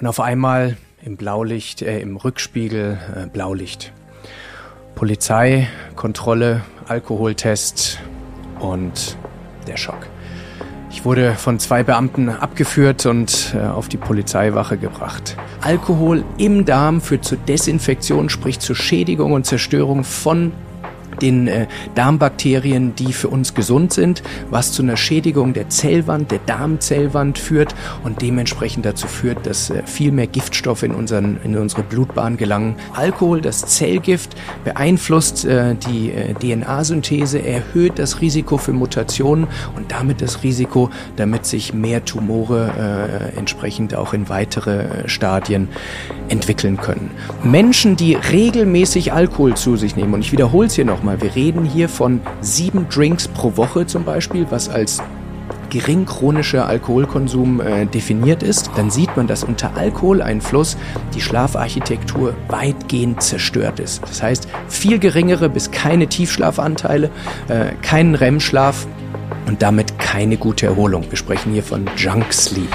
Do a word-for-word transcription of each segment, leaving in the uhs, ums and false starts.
Und auf einmal im Blaulicht, äh, im Rückspiegel äh, Blaulicht. Polizei, Kontrolle, Alkoholtest und der Schock. Ich wurde von zwei Beamten abgeführt und äh, auf die Polizeiwache gebracht. Alkohol im Darm führt zur Desinfektion, sprich zur Schädigung und Zerstörung von den äh, Darmbakterien, die für uns gesund sind, was zu einer Schädigung der Zellwand, der Darmzellwand führt und dementsprechend dazu führt, dass äh, viel mehr Giftstoffe in, unseren, in unsere Blutbahn gelangen. Alkohol, das Zellgift, beeinflusst äh, die äh, D N A-Synthese, erhöht das Risiko für Mutationen und damit das Risiko, damit sich mehr Tumore äh, entsprechend auch in weitere äh, Stadien entwickeln können. Menschen, die regelmäßig Alkohol zu sich nehmen, und ich wiederhole es hier nochmal, wir reden hier von sieben Drinks pro Woche zum Beispiel, was als gering chronischer Alkoholkonsum äh, definiert ist, dann sieht man, dass unter Alkoholeinfluss die Schlafarchitektur weitgehend zerstört ist. Das heißt, viel geringere bis keine Tiefschlafanteile, äh, keinen R E M-Schlaf und damit keine gute Erholung. Wir sprechen hier von Junk Sleep.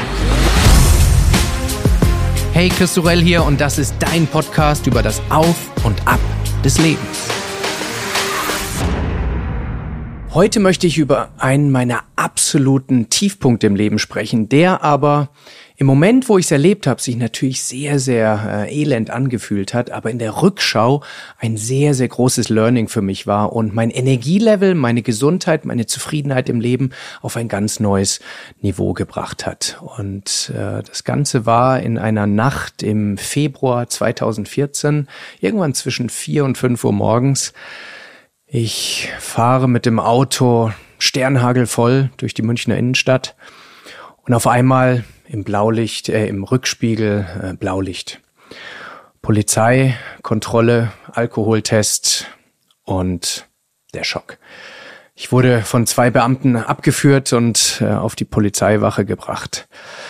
Hey, Chris Sorel hier und das ist dein Podcast über das Auf und Ab des Lebens. Heute möchte ich über einen meiner absoluten Tiefpunkte im Leben sprechen, der aber im Moment, wo ich es erlebt habe, sich natürlich sehr, sehr äh, elend angefühlt hat, aber in der Rückschau ein sehr, sehr großes Learning für mich war und mein Energielevel, meine Gesundheit, meine Zufriedenheit im Leben auf ein ganz neues Niveau gebracht hat. Und äh, das Ganze war in einer Nacht im Februar zweitausendvierzehn, irgendwann zwischen vier und fünf Uhr morgens. Ich fahre mit dem Auto sternhagelvoll durch die Münchner Innenstadt und auf einmal im Blaulicht, äh, im Rückspiegel äh, Blaulicht. Polizei, Kontrolle, Alkoholtest und der Schock. Ich wurde von zwei Beamten abgeführt und äh, auf die Polizeiwache gebracht.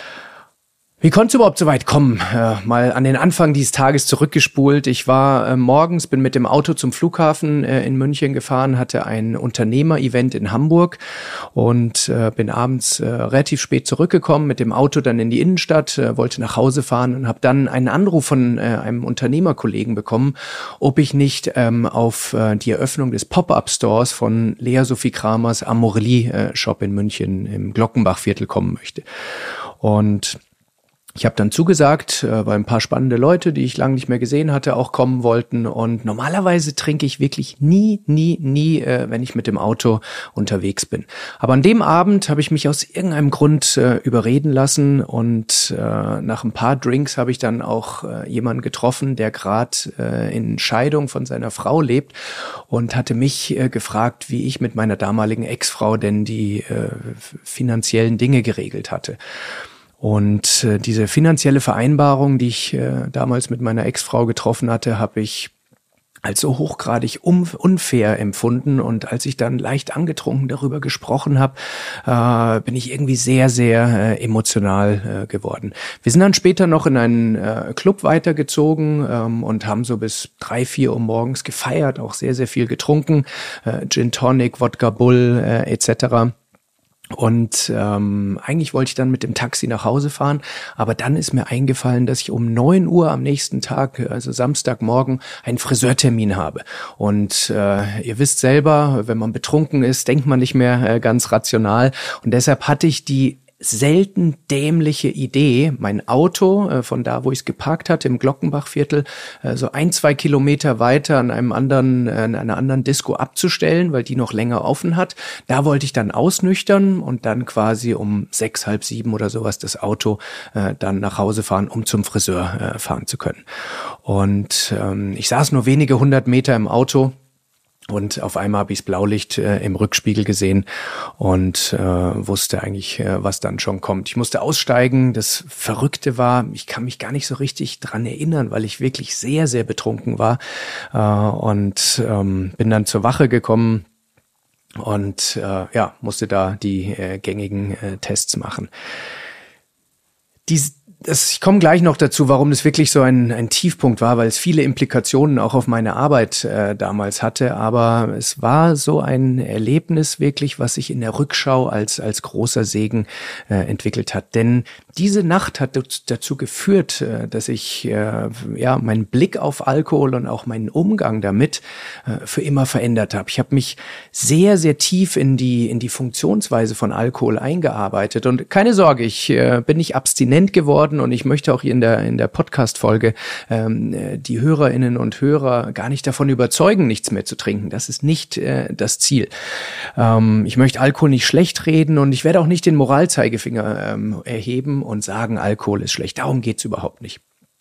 Wie konnte es überhaupt so weit kommen? Äh, mal an den Anfang dieses Tages zurückgespult. Ich war äh, morgens, bin mit dem Auto zum Flughafen äh, in München gefahren, hatte ein Unternehmer-Event in Hamburg und äh, bin abends äh, relativ spät zurückgekommen, mit dem Auto dann in die Innenstadt, äh, wollte nach Hause fahren und habe dann einen Anruf von äh, einem Unternehmerkollegen bekommen, ob ich nicht ähm, auf äh, die Eröffnung des Pop-Up-Stores von Lea Sophie Kramers Amorelie-Shop in München im Glockenbachviertel kommen möchte. Und ich habe dann zugesagt, weil ein paar spannende Leute, die ich lange nicht mehr gesehen hatte, auch kommen wollten. Und normalerweise trinke ich wirklich nie, nie, nie, wenn ich mit dem Auto unterwegs bin. Aber an dem Abend habe ich mich aus irgendeinem Grund überreden lassen. Und nach ein paar Drinks habe ich dann auch jemanden getroffen, der gerade in Scheidung von seiner Frau lebt und hatte mich gefragt, wie ich mit meiner damaligen Ex-Frau denn die finanziellen Dinge geregelt hatte. Und äh, diese finanzielle Vereinbarung, die ich äh, damals mit meiner Ex-Frau getroffen hatte, habe ich als so hochgradig um, unfair empfunden. Und als ich dann leicht angetrunken darüber gesprochen habe, äh, bin ich irgendwie sehr, sehr äh, emotional äh, geworden. Wir sind dann später noch in einen äh, Club weitergezogen ähm, und haben so bis drei, vier Uhr morgens gefeiert, auch sehr, sehr viel getrunken, äh, Gin Tonic, Wodka Bull äh, et cetera. Und ähm, eigentlich wollte ich dann mit dem Taxi nach Hause fahren, aber dann ist mir eingefallen, dass ich um neun Uhr am nächsten Tag, also Samstagmorgen, einen Friseurtermin habe. Und äh, ihr wisst selber, wenn man betrunken ist, denkt man nicht mehr äh, ganz rational. Und deshalb hatte ich die selten dämliche Idee, mein Auto äh, von da, wo ich es geparkt hatte, im Glockenbachviertel, äh, so ein, zwei Kilometer weiter an einem anderen, äh, in einer anderen Disco abzustellen, weil die noch länger offen hat. Da wollte ich dann ausnüchtern und dann quasi um sechs, halb sieben oder sowas das Auto äh, dann nach Hause fahren, um zum Friseur äh, fahren zu können. Und ähm, ich saß nur wenige hundert Meter im Auto. Und auf einmal habe ich das Blaulicht äh, im Rückspiegel gesehen und äh, wusste eigentlich, äh, was dann schon kommt. Ich musste aussteigen. Das Verrückte war, ich kann mich gar nicht so richtig dran erinnern, weil ich wirklich sehr, sehr betrunken war. Äh, und ähm, bin dann zur Wache gekommen und äh, ja, musste da die äh, gängigen äh, Tests machen. Dies das, ich komme gleich noch dazu, warum das wirklich so ein, ein Tiefpunkt war, weil es viele Implikationen auch auf meine Arbeit äh, damals hatte. Aber es war so ein Erlebnis wirklich, was sich in der Rückschau als als großer Segen äh, entwickelt hat. Denn diese Nacht hat dazu geführt, äh, dass ich äh, ja meinen Blick auf Alkohol und auch meinen Umgang damit äh, für immer verändert habe. Ich habe mich sehr, sehr tief in die in die Funktionsweise von Alkohol eingearbeitet. Und keine Sorge, ich äh, bin nicht abstinent geworden und ich möchte auch hier in der in der Podcast-Folge ähm, die Hörerinnen und Hörer gar nicht davon überzeugen, nichts mehr zu trinken. Das ist nicht äh, das Ziel. Ähm, ich möchte Alkohol nicht schlecht reden und ich werde auch nicht den Moralzeigefinger ähm, erheben und sagen, Alkohol ist schlecht. Darum geht's überhaupt nicht.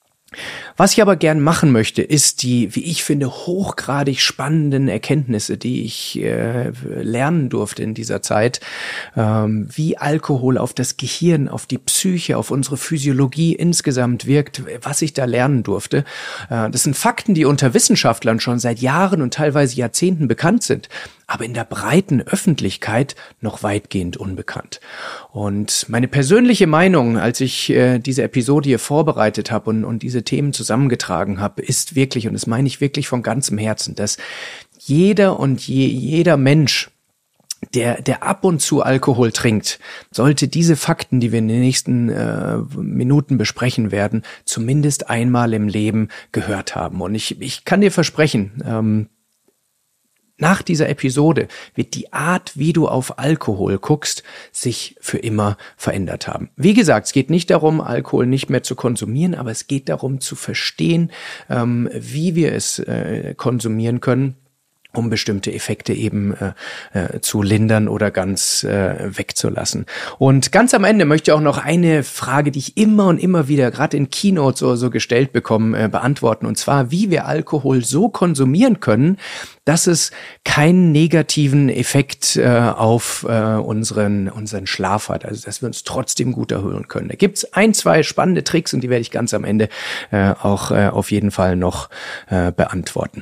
Was ich aber gern machen möchte, ist die, wie ich finde, hochgradig spannenden Erkenntnisse, die ich äh, lernen durfte in dieser Zeit, ähm, wie Alkohol auf das Gehirn, auf die Psyche, auf unsere Physiologie insgesamt wirkt, was ich da lernen durfte. Äh, das sind Fakten, die unter Wissenschaftlern schon seit Jahren und teilweise Jahrzehnten bekannt sind, aber in der breiten Öffentlichkeit noch weitgehend unbekannt. Und meine persönliche Meinung, als ich äh, diese Episode hier vorbereitet habe und, und diese Themen zusammengetragen habe, ist wirklich, und das meine ich wirklich von ganzem Herzen, dass jeder und je, jeder Mensch, der der ab und zu Alkohol trinkt, sollte diese Fakten, die wir in den nächsten äh, Minuten besprechen werden, zumindest einmal im Leben gehört haben. Und ich, ich kann dir versprechen, ähm, nach dieser Episode wird die Art, wie du auf Alkohol guckst, sich für immer verändert haben. Wie gesagt, es geht nicht darum, Alkohol nicht mehr zu konsumieren, aber es geht darum zu verstehen, ähm, wie wir es äh, konsumieren können, um bestimmte Effekte eben äh, äh, zu lindern oder ganz äh, wegzulassen. Und ganz am Ende möchte ich auch noch eine Frage, die ich immer und immer wieder, gerade in Keynotes oder so gestellt bekomme, äh, beantworten. Und zwar, wie wir Alkohol so konsumieren können, dass es keinen negativen Effekt äh, auf äh, unseren unseren Schlaf hat. Also, dass wir uns trotzdem gut erholen können. Da gibt's ein, zwei spannende Tricks und die werde ich ganz am Ende äh, auch äh, auf jeden Fall noch äh, beantworten.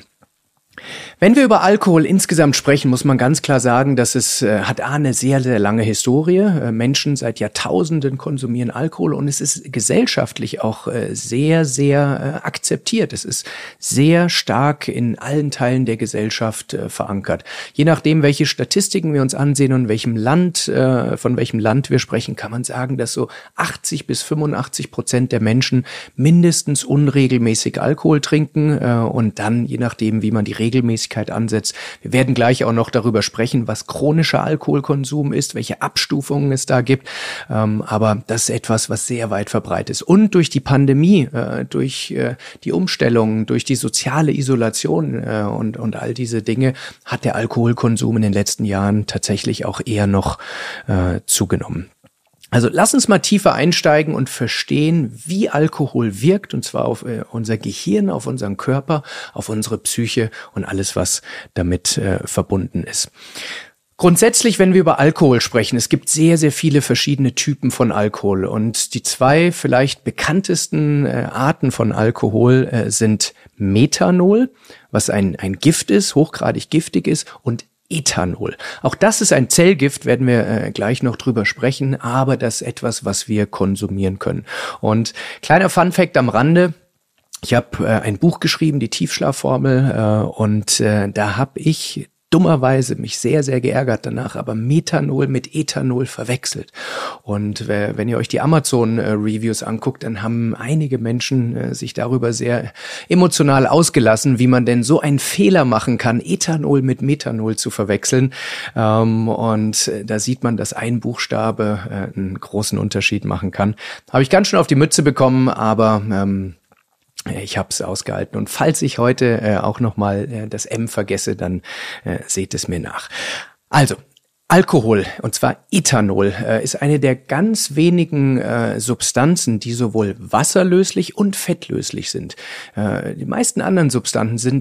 Wenn wir über Alkohol insgesamt sprechen, muss man ganz klar sagen, dass es äh, hat eine sehr, sehr lange Historie. Äh, Menschen seit Jahrtausenden konsumieren Alkohol und es ist gesellschaftlich auch äh, sehr, sehr äh, akzeptiert. Es ist sehr stark in allen Teilen der Gesellschaft äh, verankert. Je nachdem, welche Statistiken wir uns ansehen und welchem Land, äh, von welchem Land wir sprechen, kann man sagen, dass so achtzig bis fünfundachtzig Prozent der Menschen mindestens unregelmäßig Alkohol trinken äh, und dann, je nachdem, wie man die Regelmäßigkeit ansetzt. Wir werden gleich auch noch darüber sprechen, was chronischer Alkoholkonsum ist, welche Abstufungen es da gibt. Ähm, aber das ist etwas, was sehr weit verbreitet ist. Und durch die Pandemie, äh, durch äh, die Umstellungen, durch die soziale Isolation äh, und, und all diese Dinge hat der Alkoholkonsum in den letzten Jahren tatsächlich auch eher noch äh, zugenommen. Also lass uns mal tiefer einsteigen und verstehen, wie Alkohol wirkt, und zwar auf äh, unser Gehirn, auf unseren Körper, auf unsere Psyche und alles, was damit äh, verbunden ist. Grundsätzlich, wenn wir über Alkohol sprechen, es gibt sehr, sehr viele verschiedene Typen von Alkohol und die zwei vielleicht bekanntesten äh, Arten von Alkohol äh, sind Methanol, was ein, ein Gift ist, hochgradig giftig ist, und Ethanol. Auch das ist ein Zellgift, werden wir äh, gleich noch drüber sprechen, aber das ist etwas, was wir konsumieren können. Und kleiner Funfact am Rande: Ich habe äh, ein Buch geschrieben, die Tiefschlafformel, äh, und äh, da habe ich dummerweise mich sehr, sehr geärgert danach, aber Methanol mit Ethanol verwechselt. Und äh, wenn ihr euch die Amazon-Reviews äh, anguckt, dann haben einige Menschen äh, sich darüber sehr emotional ausgelassen, wie man denn so einen Fehler machen kann, Ethanol mit Methanol zu verwechseln. Ähm, und äh, da sieht man, dass ein Buchstabe äh, einen großen Unterschied machen kann. Habe ich ganz schön auf die Mütze bekommen, aber ähm, ich habe es ausgehalten. Und falls ich heute äh, auch nochmal äh, das M vergesse, dann äh, seht es mir nach. Also, Alkohol, und zwar Ethanol, äh, ist eine der ganz wenigen äh, Substanzen, die sowohl wasserlöslich und fettlöslich sind. Äh, die meisten anderen Substanzen sind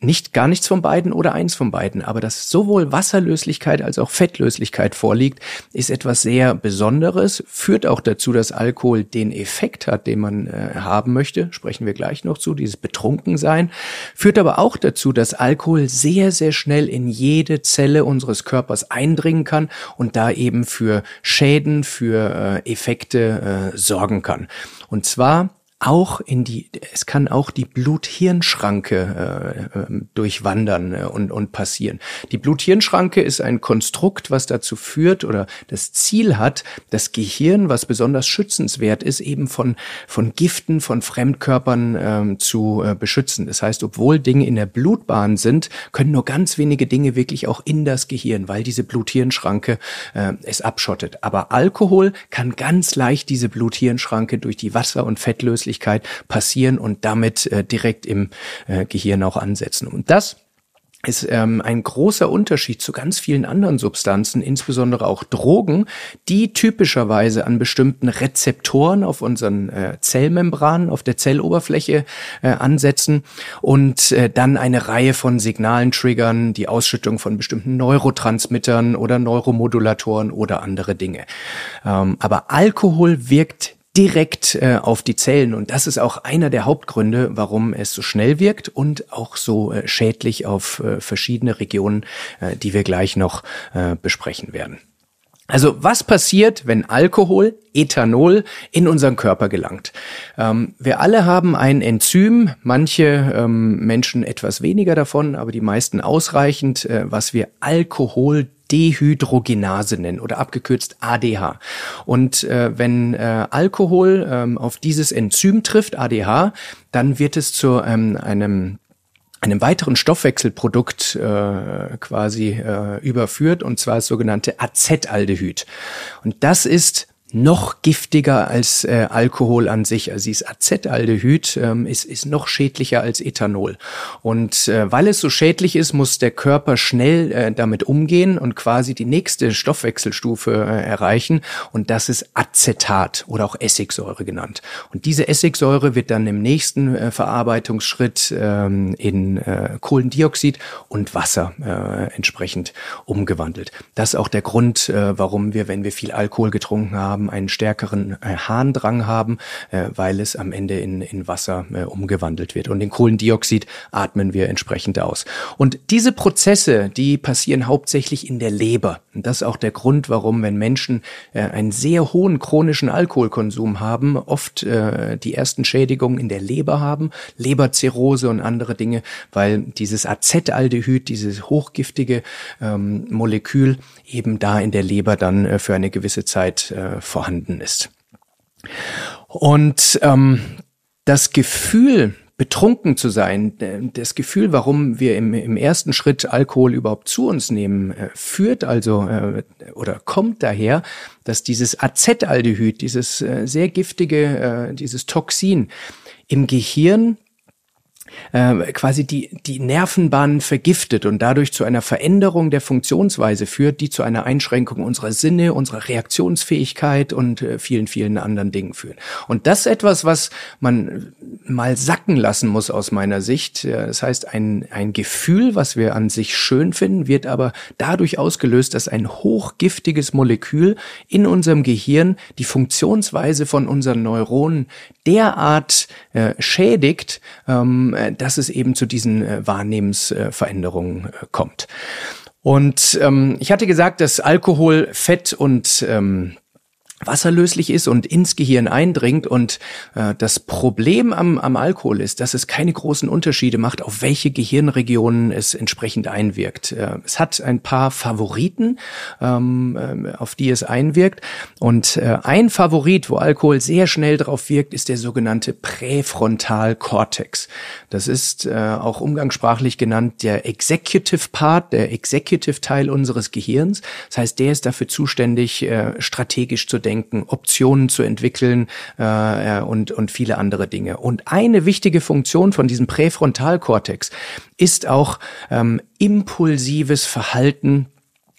nicht gar nichts von beiden oder eins von beiden, aber dass sowohl Wasserlöslichkeit als auch Fettlöslichkeit vorliegt, ist etwas sehr Besonderes, führt auch dazu, dass Alkohol den Effekt hat, den man äh, haben möchte, sprechen wir gleich noch zu, dieses Betrunkensein, führt aber auch dazu, dass Alkohol sehr, sehr schnell in jede Zelle unseres Körpers eindringen kann und da eben für Schäden, für äh, Effekte äh, sorgen kann. Und zwar auch in die, es kann auch die Blut-Hirn-Schranke äh, äh, durchwandern äh, und, und passieren. Die Blut-Hirn-Schranke ist ein Konstrukt, was dazu führt oder das Ziel hat, das Gehirn, was besonders schützenswert ist, eben von, von Giften, von Fremdkörpern ähm, zu äh, beschützen. Das heißt, obwohl Dinge in der Blutbahn sind, können nur ganz wenige Dinge wirklich auch in das Gehirn, weil diese Blut-Hirn-Schranke äh, es abschottet. Aber Alkohol kann ganz leicht diese Blut-Hirn-Schranke durch die Wasser- und Fettlöslichkeit passieren und damit äh, direkt im äh, Gehirn auch ansetzen. Und das ist ähm, ein großer Unterschied zu ganz vielen anderen Substanzen, insbesondere auch Drogen, die typischerweise an bestimmten Rezeptoren auf unseren äh, Zellmembranen, auf der Zelloberfläche äh, ansetzen und äh, dann eine Reihe von Signalen triggern, die Ausschüttung von bestimmten Neurotransmittern oder Neuromodulatoren oder andere Dinge. Ähm, aber Alkohol wirkt direkt äh, auf die Zellen und das ist auch einer der Hauptgründe, warum es so schnell wirkt und auch so äh, schädlich auf äh, verschiedene Regionen, äh, die wir gleich noch äh, besprechen werden. Also was passiert, wenn Alkohol, Ethanol, in unseren Körper gelangt? Ähm, wir alle haben ein Enzym, manche ähm, Menschen etwas weniger davon, aber die meisten ausreichend, äh, was wir Alkoholdehydrogenase nennen oder abgekürzt A D H. Und äh, wenn äh, Alkohol ähm, auf dieses Enzym trifft, A D H, dann wird es zu ähm, einem einem weiteren Stoffwechselprodukt äh, quasi äh, überführt, und zwar das sogenannte Acetaldehyd. Und das ist noch giftiger als äh, Alkohol an sich. Also dieses Acetaldehyd ähm, ist, ist noch schädlicher als Ethanol. Und äh, weil es so schädlich ist, muss der Körper schnell äh, damit umgehen und quasi die nächste Stoffwechselstufe äh, erreichen. Und das ist Acetat oder auch Essigsäure genannt. Und diese Essigsäure wird dann im nächsten äh, Verarbeitungsschritt ähm, in äh, Kohlendioxid und Wasser äh, entsprechend umgewandelt. Das ist auch der Grund, äh, warum wir, wenn wir viel Alkohol getrunken haben, einen stärkeren äh, Harndrang haben, äh, weil es am Ende in, in Wasser äh, umgewandelt wird. Und den Kohlendioxid atmen wir entsprechend aus. Und diese Prozesse, die passieren hauptsächlich in der Leber. Und das ist auch der Grund, warum, wenn Menschen äh, einen sehr hohen chronischen Alkoholkonsum haben, oft äh, die ersten Schädigungen in der Leber haben, Leberzirrhose und andere Dinge, weil dieses Acetaldehyd, dieses hochgiftige ähm, Molekül eben da in der Leber dann äh, für eine gewisse Zeit äh, vorhanden ist. Und ähm, das Gefühl, betrunken zu sein, das Gefühl, warum wir im, im ersten Schritt Alkohol überhaupt zu uns nehmen, äh, führt also äh, oder kommt daher, dass dieses Acetaldehyd, dieses äh, sehr giftige, äh, dieses Toxin im Gehirn Äh, quasi die die Nervenbahnen vergiftet und dadurch zu einer Veränderung der Funktionsweise führt, die zu einer Einschränkung unserer Sinne, unserer Reaktionsfähigkeit und äh, vielen, vielen anderen Dingen führen. Und das ist etwas, was man mal sacken lassen muss aus meiner Sicht. Das heißt, ein ein Gefühl, was wir an sich schön finden, wird aber dadurch ausgelöst, dass ein hochgiftiges Molekül in unserem Gehirn die Funktionsweise von unseren Neuronen derart äh, schädigt, ähm, dass es eben zu diesen äh, Wahrnehmensveränderungen äh, kommt. Und ähm, ich hatte gesagt, dass Alkohol, Fett und ähm, wasserlöslich ist und ins Gehirn eindringt, und äh, das Problem am, am Alkohol ist, dass es keine großen Unterschiede macht, auf welche Gehirnregionen es entsprechend einwirkt. Äh, es hat ein paar Favoriten, ähm, äh, auf die es einwirkt, und äh, ein Favorit, wo Alkohol sehr schnell drauf wirkt, ist der sogenannte Präfrontalkortex. Das ist äh, auch umgangssprachlich genannt der Executive Part, der Executive Teil unseres Gehirns. Das heißt, der ist dafür zuständig, äh, strategisch zu denken, Optionen zu entwickeln äh, und und viele andere Dinge. Und eine wichtige Funktion von diesem Präfrontalkortex ist auch ähm, impulsives Verhalten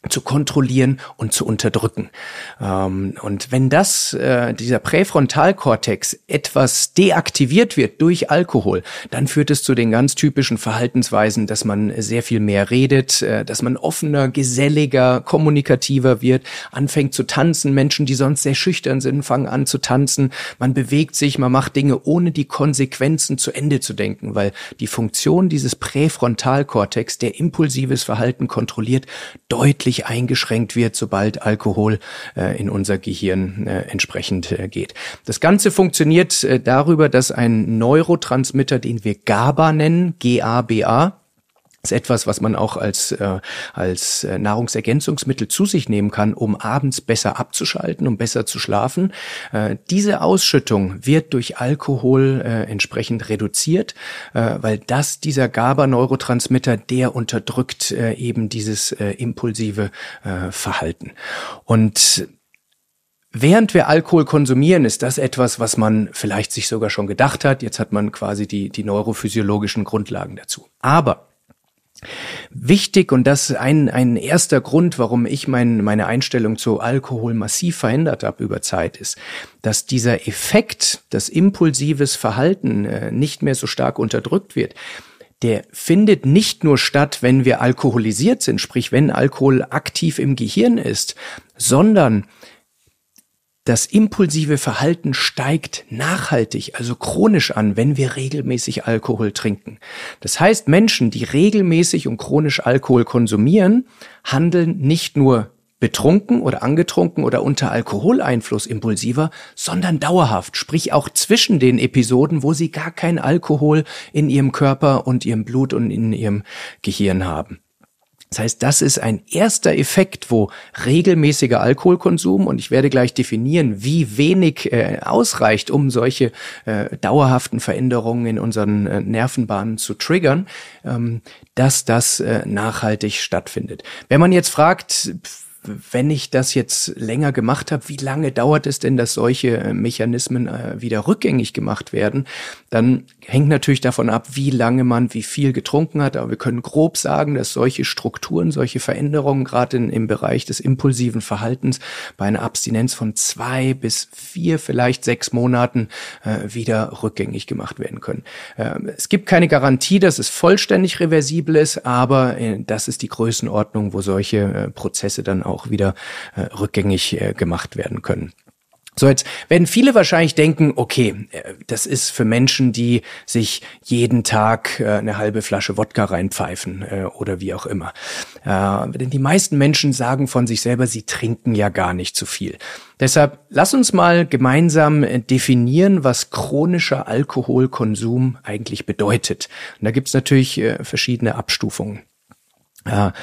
zu kontrollieren und zu unterdrücken. Ähm, und wenn das, äh, dieser Präfrontalkortex etwas deaktiviert wird durch Alkohol, dann führt es zu den ganz typischen Verhaltensweisen, dass man sehr viel mehr redet, äh, dass man offener, geselliger, kommunikativer wird, anfängt zu tanzen. Menschen, die sonst sehr schüchtern sind, fangen an zu tanzen. Man bewegt sich, man macht Dinge, ohne die Konsequenzen zu Ende zu denken, weil die Funktion dieses Präfrontalkortex, der impulsives Verhalten kontrolliert, deutlich eingeschränkt wird, sobald Alkohol äh, in unser Gehirn äh, entsprechend äh, geht. Das Ganze funktioniert äh, darüber, dass ein Neurotransmitter, den wir GABA nennen, G A B A, ist etwas, was man auch als äh, als äh, Nahrungsergänzungsmittel zu sich nehmen kann, um abends besser abzuschalten, um besser zu schlafen. Äh, diese Ausschüttung wird durch Alkohol äh, entsprechend reduziert, äh, weil das dieser GABA-Neurotransmitter, der unterdrückt äh, eben dieses äh, impulsive äh, Verhalten. Und während wir Alkohol konsumieren, ist das etwas, was man vielleicht sich sogar schon gedacht hat. Jetzt hat man quasi die die neurophysiologischen Grundlagen dazu. Aber wichtig, und das ist ein, ein erster Grund, warum ich mein, meine Einstellung zu Alkohol massiv verändert habe über Zeit, ist, dass dieser Effekt, das impulsives Verhalten äh, nicht mehr so stark unterdrückt wird. Der findet nicht nur statt, wenn wir alkoholisiert sind, sprich wenn Alkohol aktiv im Gehirn ist, sondern das impulsive Verhalten steigt nachhaltig, also chronisch an, wenn wir regelmäßig Alkohol trinken. Das heißt, Menschen, die regelmäßig und chronisch Alkohol konsumieren, handeln nicht nur betrunken oder angetrunken oder unter Alkoholeinfluss impulsiver, sondern dauerhaft, sprich auch zwischen den Episoden, wo sie gar kein Alkohol in ihrem Körper und ihrem Blut und in ihrem Gehirn haben. Das heißt, das ist ein erster Effekt, wo regelmäßiger Alkoholkonsum, und ich werde gleich definieren, wie wenig äh, ausreicht, um solche äh, dauerhaften Veränderungen in unseren äh, Nervenbahnen zu triggern, ähm, dass das äh, nachhaltig stattfindet. Wenn man jetzt fragt, wenn ich das jetzt länger gemacht habe, wie lange dauert es denn, dass solche Mechanismen äh, wieder rückgängig gemacht werden? Dann hängt natürlich davon ab, wie lange man wie viel getrunken hat. Aber wir können grob sagen, dass solche Strukturen, solche Veränderungen gerade im Bereich des impulsiven Verhaltens bei einer Abstinenz von zwei bis vier, vielleicht sechs Monaten äh, wieder rückgängig gemacht werden können. Äh, es gibt keine Garantie, dass es vollständig reversibel ist, aber äh, das ist die Größenordnung, wo solche äh, Prozesse dann auch auch wieder äh, rückgängig äh, gemacht werden können. So, jetzt werden viele wahrscheinlich denken, okay, äh, das ist für Menschen, die sich jeden Tag äh, eine halbe Flasche Wodka reinpfeifen äh, oder wie auch immer. Äh, denn die meisten Menschen sagen von sich selber, sie trinken ja gar nicht zu viel. Deshalb lass uns mal gemeinsam äh, definieren, was chronischer Alkoholkonsum eigentlich bedeutet. Und da gibt's natürlich äh, verschiedene Abstufungen. Ja,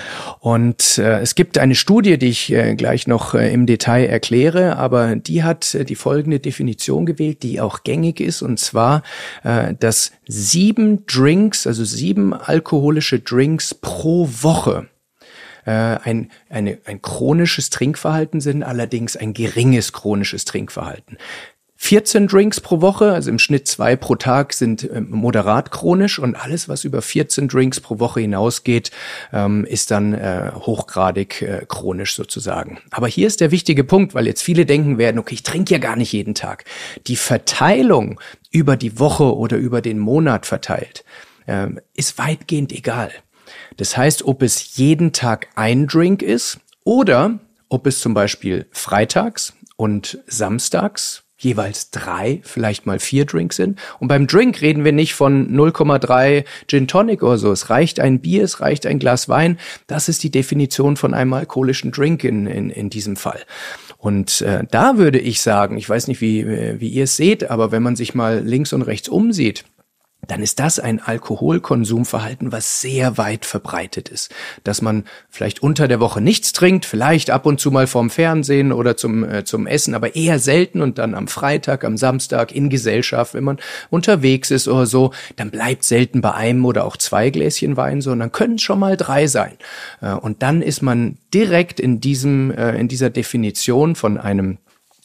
und äh, es gibt eine Studie, die ich äh, gleich noch äh, im Detail erkläre, aber die hat äh, die folgende Definition gewählt, die auch gängig ist, und zwar, äh, dass sieben Drinks, also sieben alkoholische Drinks pro Woche äh, ein, eine, ein chronisches Trinkverhalten sind, allerdings ein geringes chronisches Trinkverhalten. vierzehn Drinks pro Woche, also im Schnitt zwei pro Tag, sind äh, moderat chronisch, und alles, was über vierzehn Drinks pro Woche hinausgeht, ähm, ist dann äh, hochgradig äh, chronisch sozusagen. Aber hier ist der wichtige Punkt, weil jetzt viele denken werden, okay, ich trinke ja gar nicht jeden Tag. Die Verteilung über die Woche oder über den Monat verteilt, äh, ist weitgehend egal. Das heißt, ob es jeden Tag ein Drink ist oder ob es zum Beispiel freitags und samstags jeweils drei, vielleicht mal vier Drinks sind. Und beim Drink reden wir nicht von null Komma drei Gin Tonic oder so. Es reicht ein Bier, es reicht ein Glas Wein. Das ist die Definition von einem alkoholischen Drink in, in, in diesem Fall. Und äh, da würde ich sagen, ich weiß nicht, wie, wie ihr es seht, aber wenn man sich mal links und rechts umsieht, dann ist das ein Alkoholkonsumverhalten, was sehr weit verbreitet ist. Dass man vielleicht unter der Woche nichts trinkt, vielleicht ab und zu mal vorm Fernsehen oder zum äh, zum Essen, aber eher selten, und dann am Freitag, am Samstag in Gesellschaft, wenn man unterwegs ist oder so, dann bleibt selten bei einem oder auch zwei Gläschen Wein, sondern können es schon mal drei sein. Äh, und dann ist man direkt in diesem äh, in dieser Definition von einem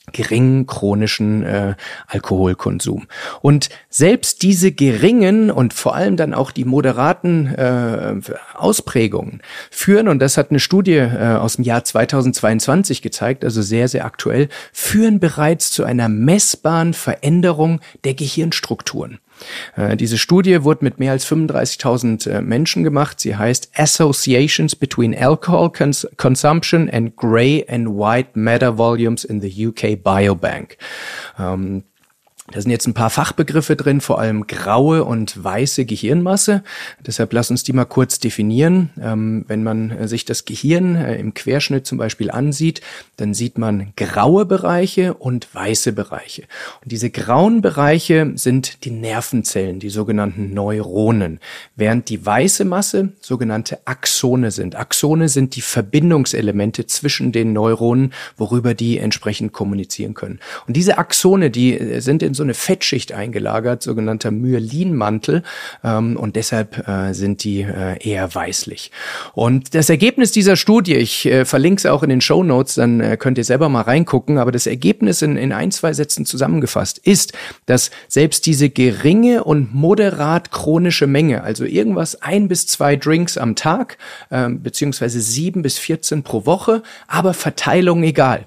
geringen chronischen äh, Alkoholkonsum. Und selbst diese geringen und vor allem dann auch die moderaten äh, Ausprägungen führen, und das hat eine Studie äh, aus dem Jahr zweitausendzweiundzwanzig gezeigt, also sehr, sehr aktuell, führen bereits zu einer messbaren Veränderung der Gehirnstrukturen. Äh, diese Studie wurde mit mehr als fünfunddreißigtausend äh, Menschen gemacht. Sie heißt Associations between Alcohol cons- Consumption and Grey and White Matter Volumes in the U K Biobank. Ähm, Da sind jetzt ein paar Fachbegriffe drin, vor allem graue und weiße Gehirnmasse. Deshalb lass uns die mal kurz definieren. Ähm, wenn man sich das Gehirn äh, im Querschnitt zum Beispiel ansieht, dann sieht man graue Bereiche und weiße Bereiche. Und diese grauen Bereiche sind die Nervenzellen, die sogenannten Neuronen, während die weiße Masse sogenannte Axone sind. Axone sind die Verbindungselemente zwischen den Neuronen, worüber die entsprechend kommunizieren können. Und diese Axone, die sind in so eine Fettschicht eingelagert, sogenannter Myelinmantel, ähm, und deshalb äh, sind die äh, eher weißlich. Und das Ergebnis dieser Studie, ich äh, verlinke es auch in den Shownotes, dann äh, könnt ihr selber mal reingucken, aber das Ergebnis in, in ein, zwei Sätzen zusammengefasst ist, dass selbst diese geringe und moderat chronische Menge, also irgendwas ein bis zwei Drinks am Tag, äh, beziehungsweise sieben bis vierzehn pro Woche, aber Verteilung egal,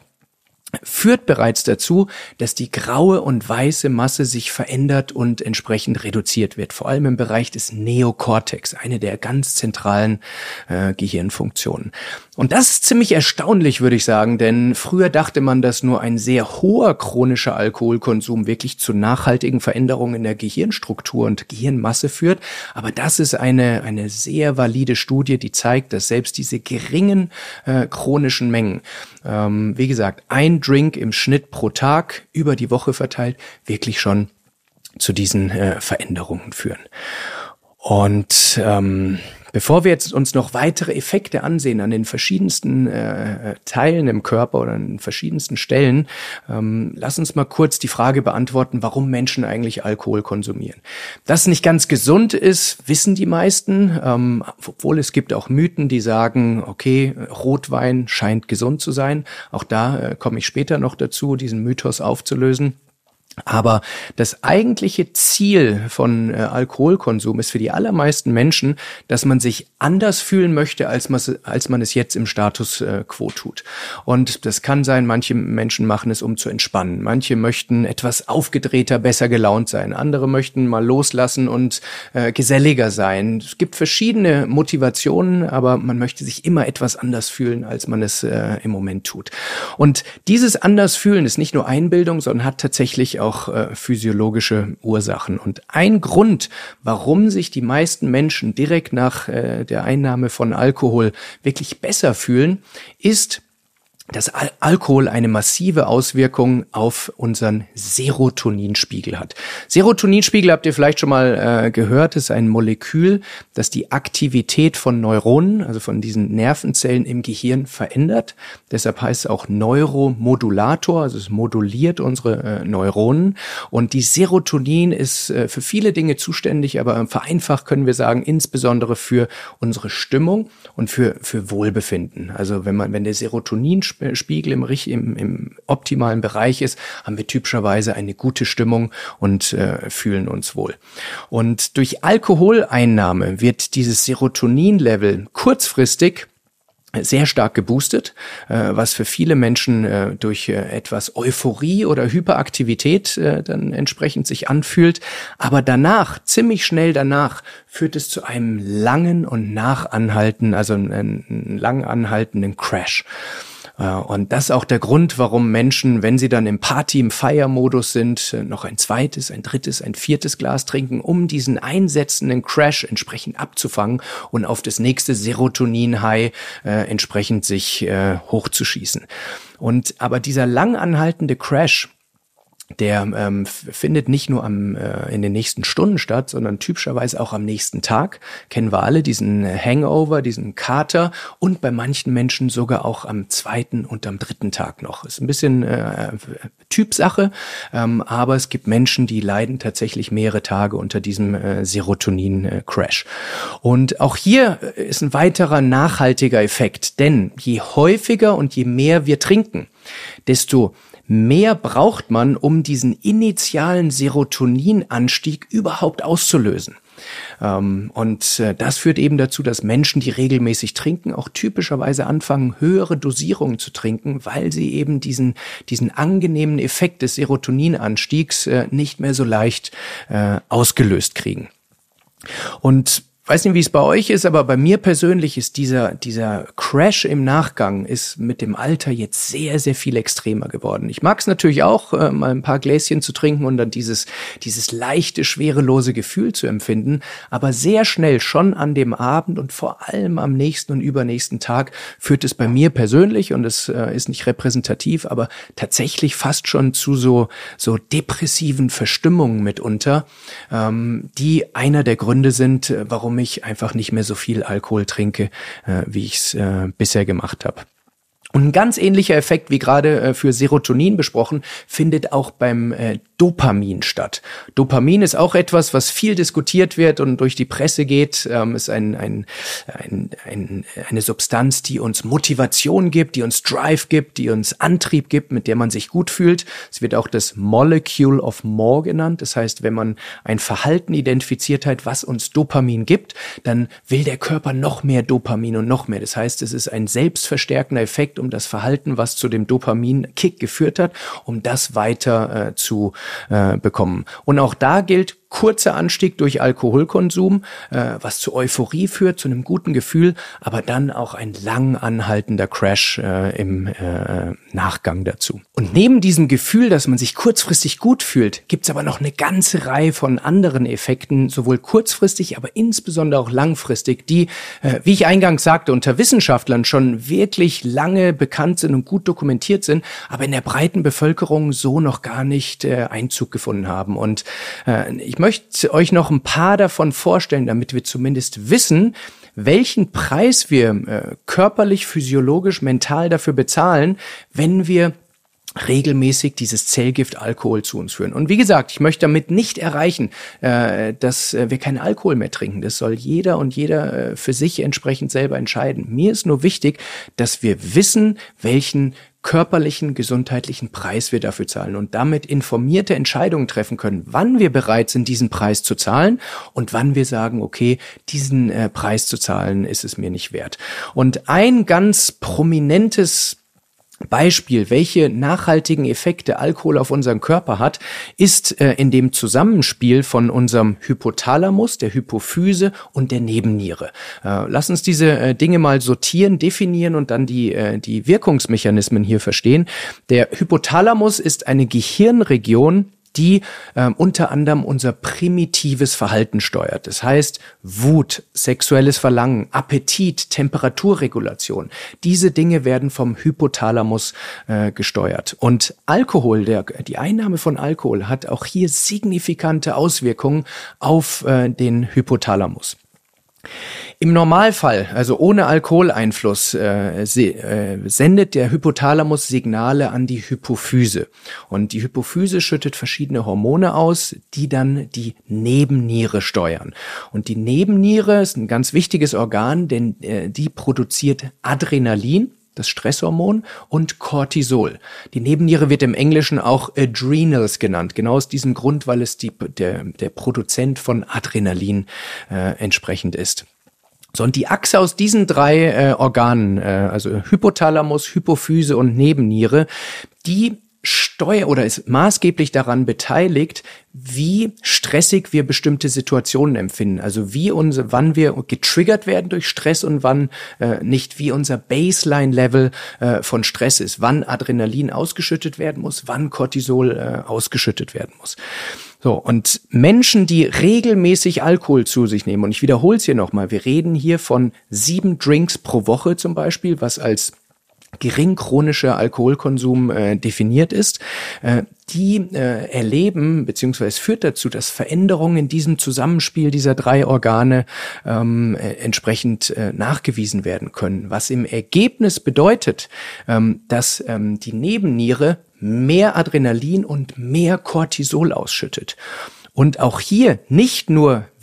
führt bereits dazu, dass die graue und weiße Masse sich verändert und entsprechend reduziert wird, vor allem im Bereich des Neokortex, eine der ganz zentralen äh, Gehirnfunktionen. Und das ist ziemlich erstaunlich, würde ich sagen, denn früher dachte man, dass nur ein sehr hoher chronischer Alkoholkonsum wirklich zu nachhaltigen Veränderungen in der Gehirnstruktur und Gehirnmasse führt, aber das ist eine eine sehr valide Studie, die zeigt, dass selbst diese geringen äh, chronischen Mengen, ähm, wie gesagt, ein Drink im Schnitt pro Tag über die Woche verteilt, wirklich schon zu diesen äh, Veränderungen führen. Und ähm, bevor wir jetzt uns noch weitere Effekte ansehen an den verschiedensten äh, Teilen im Körper oder an den verschiedensten Stellen, ähm, lass uns mal kurz die Frage beantworten, warum Menschen eigentlich Alkohol konsumieren. Dass es nicht ganz gesund ist, wissen die meisten, ähm, obwohl es gibt auch Mythen, die sagen, okay, Rotwein scheint gesund zu sein. Auch da äh, komme ich später noch dazu, diesen Mythos aufzulösen. Aber das eigentliche Ziel von äh, Alkoholkonsum ist für die allermeisten Menschen, dass man sich anders fühlen möchte, als man, als man es jetzt im Status äh, quo tut. Und das kann sein, manche Menschen machen es, um zu entspannen. Manche möchten etwas aufgedrehter, besser gelaunt sein. Andere möchten mal loslassen und äh, geselliger sein. Es gibt verschiedene Motivationen, aber man möchte sich immer etwas anders fühlen, als man es äh, im Moment tut. Und dieses Andersfühlen ist nicht nur Einbildung, sondern hat tatsächlich auch auch äh, physiologische Ursachen. Und ein Grund, warum sich die meisten Menschen direkt nach äh, der Einnahme von Alkohol wirklich besser fühlen, ist, dass Al- Alkohol eine massive Auswirkung auf unseren Serotoninspiegel hat. Serotoninspiegel habt ihr vielleicht schon mal äh, gehört, ist ein Molekül, das die Aktivität von Neuronen, also von diesen Nervenzellen im Gehirn verändert. Deshalb heißt es auch Neuromodulator, also es moduliert unsere äh, Neuronen. Und die Serotonin ist äh, für viele Dinge zuständig, aber vereinfacht können wir sagen, insbesondere für unsere Stimmung und für für Wohlbefinden. Also wenn man wenn der Serotonin Spiegel im, im, im optimalen Bereich ist, haben wir typischerweise eine gute Stimmung und äh, fühlen uns wohl. Und durch Alkoholeinnahme wird dieses Serotonin-Level kurzfristig sehr stark geboostet, äh, was für viele Menschen äh, durch äh, etwas Euphorie oder Hyperaktivität äh, dann entsprechend sich anfühlt. Aber danach, ziemlich schnell danach, führt es zu einem langen und nachanhaltenden, also einen, einen lang anhaltenden Crash. Und das ist auch der Grund, warum Menschen, wenn sie dann im Party-, im Feiermodus sind, noch ein zweites, ein drittes, ein viertes Glas trinken, um diesen einsetzenden Crash entsprechend abzufangen und auf das nächste Serotonin-High äh, entsprechend sich äh, hochzuschießen. Und aber dieser lang anhaltende Crash, der ähm, findet nicht nur am äh, in den nächsten Stunden statt, sondern typischerweise auch am nächsten Tag. Kennen wir alle diesen Hangover, diesen Kater und bei manchen Menschen sogar auch am zweiten und am dritten Tag noch. Ist ein bisschen äh, Typsache, ähm, aber es gibt Menschen, die leiden tatsächlich mehrere Tage unter diesem äh, Serotonin-Crash. Und auch hier ist ein weiterer nachhaltiger Effekt, denn je häufiger und je mehr wir trinken, desto mehr braucht man, um diesen initialen Serotoninanstieg überhaupt auszulösen. Ähm, und äh, das führt eben dazu, dass Menschen, die regelmäßig trinken, auch typischerweise anfangen, höhere Dosierungen zu trinken, weil sie eben diesen, diesen angenehmen Effekt des Serotoninanstiegs äh, nicht mehr so leicht äh, ausgelöst kriegen. Und weiß nicht, wie es bei euch ist, aber bei mir persönlich ist dieser dieser Crash im Nachgang ist mit dem Alter jetzt sehr, sehr viel extremer geworden. Ich mag es natürlich auch, äh, mal ein paar Gläschen zu trinken und dann dieses dieses leichte, schwerelose Gefühl zu empfinden, aber sehr schnell schon an dem Abend und vor allem am nächsten und übernächsten Tag führt es bei mir persönlich, und es äh, ist nicht repräsentativ, aber tatsächlich fast schon zu so so depressiven Verstimmungen mitunter, ähm, die einer der Gründe sind, warum ich einfach nicht mehr so viel Alkohol trinke, äh, wie ich es äh, bisher gemacht habe. Und ein ganz ähnlicher Effekt, wie gerade äh, für Serotonin besprochen, findet auch beim äh, Dopamin statt. Dopamin ist auch etwas, was viel diskutiert wird und durch die Presse geht. Ähm, ist ein, ein, ein, ein, eine Substanz, die uns Motivation gibt, die uns Drive gibt, die uns Antrieb gibt, mit der man sich gut fühlt. Es wird auch das Molecule of More genannt. Das heißt, wenn man ein Verhalten identifiziert hat, was uns Dopamin gibt, dann will der Körper noch mehr Dopamin und noch mehr. Das heißt, es ist ein selbstverstärkender Effekt, um das Verhalten, was zu dem Dopamin-Kick geführt hat, um das weiter äh, zu äh, bekommen. Und auch da gilt, kurzer Anstieg durch Alkoholkonsum, äh, was zu Euphorie führt, zu einem guten Gefühl, aber dann auch ein lang anhaltender Crash äh, im äh, Nachgang dazu. Und neben diesem Gefühl, dass man sich kurzfristig gut fühlt, gibt's aber noch eine ganze Reihe von anderen Effekten, sowohl kurzfristig, aber insbesondere auch langfristig, die, äh, wie ich eingangs sagte, unter Wissenschaftlern schon wirklich lange bekannt sind und gut dokumentiert sind, aber in der breiten Bevölkerung so noch gar nicht äh, Einzug gefunden haben. Und äh, ich Ich möchte euch noch ein paar davon vorstellen, damit wir zumindest wissen, welchen Preis wir äh, körperlich, physiologisch, mental dafür bezahlen, wenn wir regelmäßig dieses Zellgift Alkohol zu uns führen. Und wie gesagt, ich möchte damit nicht erreichen, äh, dass äh, wir keinen Alkohol mehr trinken. Das soll jeder und jeder äh, für sich entsprechend selber entscheiden. Mir ist nur wichtig, dass wir wissen, welchen körperlichen, gesundheitlichen Preis wir dafür zahlen und damit informierte Entscheidungen treffen können, wann wir bereit sind, diesen Preis zu zahlen und wann wir sagen, okay, diesen äh, Preis zu zahlen, ist es mir nicht wert. Und ein ganz prominentes Beispiel, welche nachhaltigen Effekte Alkohol auf unseren Körper hat, ist äh, in dem Zusammenspiel von unserem Hypothalamus, der Hypophyse und der Nebenniere. Äh, lass uns diese äh, Dinge mal sortieren, definieren und dann die, äh, die Wirkungsmechanismen hier verstehen. Der Hypothalamus ist eine Gehirnregion, die äh, unter anderem unser primitives Verhalten steuert. Das heißt, Wut, sexuelles Verlangen, Appetit, Temperaturregulation. Diese Dinge werden vom Hypothalamus äh, gesteuert. Und Alkohol, der, die Einnahme von Alkohol hat auch hier signifikante Auswirkungen auf äh, den Hypothalamus. Im Normalfall, also ohne Alkoholeinfluss, äh, se, äh, sendet der Hypothalamus Signale an die Hypophyse. Und die Hypophyse schüttet verschiedene Hormone aus, die dann die Nebenniere steuern. Und die Nebenniere ist ein ganz wichtiges Organ, denn äh, die produziert Adrenalin, das Stresshormon, und Cortisol. Die Nebenniere wird im Englischen auch Adrenals genannt, genau aus diesem Grund, weil es die, der, der Produzent von Adrenalin äh, entsprechend ist. So, und die Achse aus diesen drei äh, Organen, äh, also Hypothalamus, Hypophyse und Nebenniere, die steuert oder ist maßgeblich daran beteiligt, wie stressig wir bestimmte Situationen empfinden. Also wie unser, wann wir getriggert werden durch Stress und wann äh, nicht, wie unser Baseline-Level äh, von Stress ist, wann Adrenalin ausgeschüttet werden muss, wann Cortisol äh, ausgeschüttet werden muss. So, und Menschen, die regelmäßig Alkohol zu sich nehmen, und ich wiederhole es hier nochmal, wir reden hier von sieben Drinks pro Woche zum Beispiel, was als gering chronischer Alkoholkonsum äh, definiert ist, äh, die äh, erleben, beziehungsweise es führt dazu, dass Veränderungen in diesem Zusammenspiel dieser drei Organe ähm, äh, entsprechend äh, nachgewiesen werden können, was im Ergebnis bedeutet, ähm, dass ähm, die Nebenniere mehr Adrenalin und mehr Cortisol ausschüttet. Und auch hier nicht nur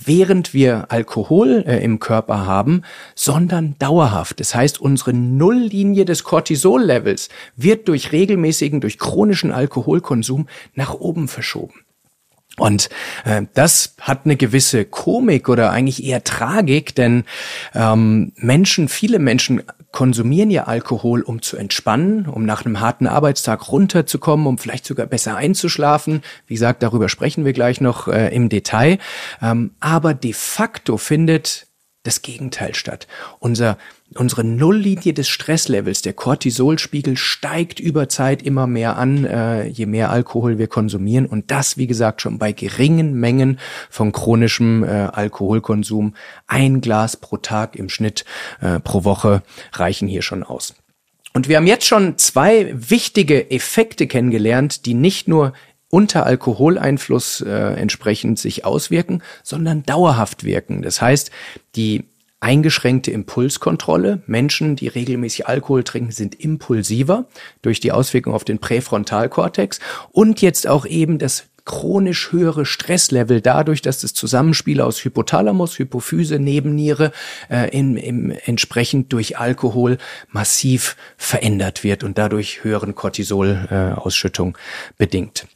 während wir Alkohol äh, im Körper haben, sondern dauerhaft. Das heißt, unsere Nulllinie des Cortisol-Levels wird durch regelmäßigen, durch chronischen Alkoholkonsum nach oben verschoben. Und äh, das hat eine gewisse Komik oder eigentlich eher Tragik, denn ähm, Menschen, viele Menschen konsumieren ja Alkohol, um zu entspannen, um nach einem harten Arbeitstag runterzukommen, um vielleicht sogar besser einzuschlafen. Wie gesagt, darüber sprechen wir gleich noch äh, im Detail. Ähm, aber de facto findet das Gegenteil statt. Unser Unsere Nulllinie des Stresslevels, der Cortisolspiegel steigt über Zeit immer mehr an, äh, je mehr Alkohol wir konsumieren. Und das, wie gesagt, schon bei geringen Mengen von chronischem äh, Alkoholkonsum. Ein Glas pro Tag im Schnitt äh, pro Woche reichen hier schon aus. Und wir haben jetzt schon zwei wichtige Effekte kennengelernt, die nicht nur unter Alkoholeinfluss äh, entsprechend sich auswirken, sondern dauerhaft wirken. Das heißt, die eingeschränkte Impulskontrolle. Menschen, die regelmäßig Alkohol trinken, sind impulsiver durch die Auswirkung auf den Präfrontalkortex und jetzt auch eben das chronisch höhere Stresslevel dadurch, dass das Zusammenspiel aus Hypothalamus, Hypophyse, Nebenniere äh, in, im, entsprechend durch Alkohol massiv verändert wird und dadurch höheren Cortisolausschüttung äh, bedingt.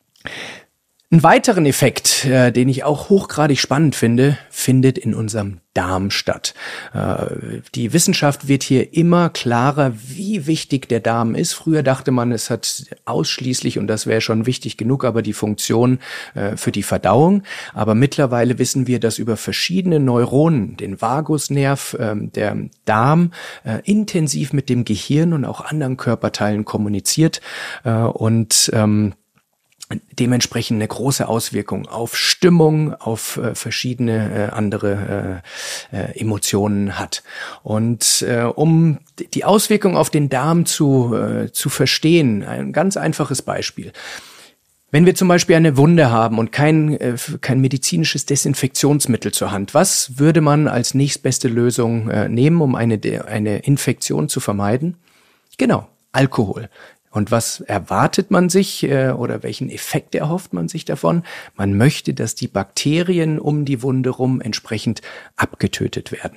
Einen weiteren Effekt, äh, den ich auch hochgradig spannend finde, findet in unserem Darm statt. Äh, die Wissenschaft wird hier immer klarer, wie wichtig der Darm ist. Früher dachte man, es hat ausschließlich, und das wäre schon wichtig genug, aber die Funktion äh, für die Verdauung. Aber mittlerweile wissen wir, dass über verschiedene Neuronen, den Vagusnerv, äh, der Darm, äh, intensiv mit dem Gehirn und auch anderen Körperteilen kommuniziert äh, und ähm, dementsprechend eine große Auswirkung auf Stimmung, auf äh, verschiedene äh, andere äh, äh, Emotionen hat. Und äh, um die Auswirkung auf den Darm zu äh, zu verstehen, ein ganz einfaches Beispiel. Wenn wir zum Beispiel eine Wunde haben und kein, äh, kein medizinisches Desinfektionsmittel zur Hand, was würde man als nächstbeste Lösung äh, nehmen, um eine, eine Infektion zu vermeiden? Genau, Alkohol. Und was erwartet man sich äh, oder welchen Effekt erhofft man sich davon? Man möchte, dass die Bakterien um die Wunde rum entsprechend abgetötet werden.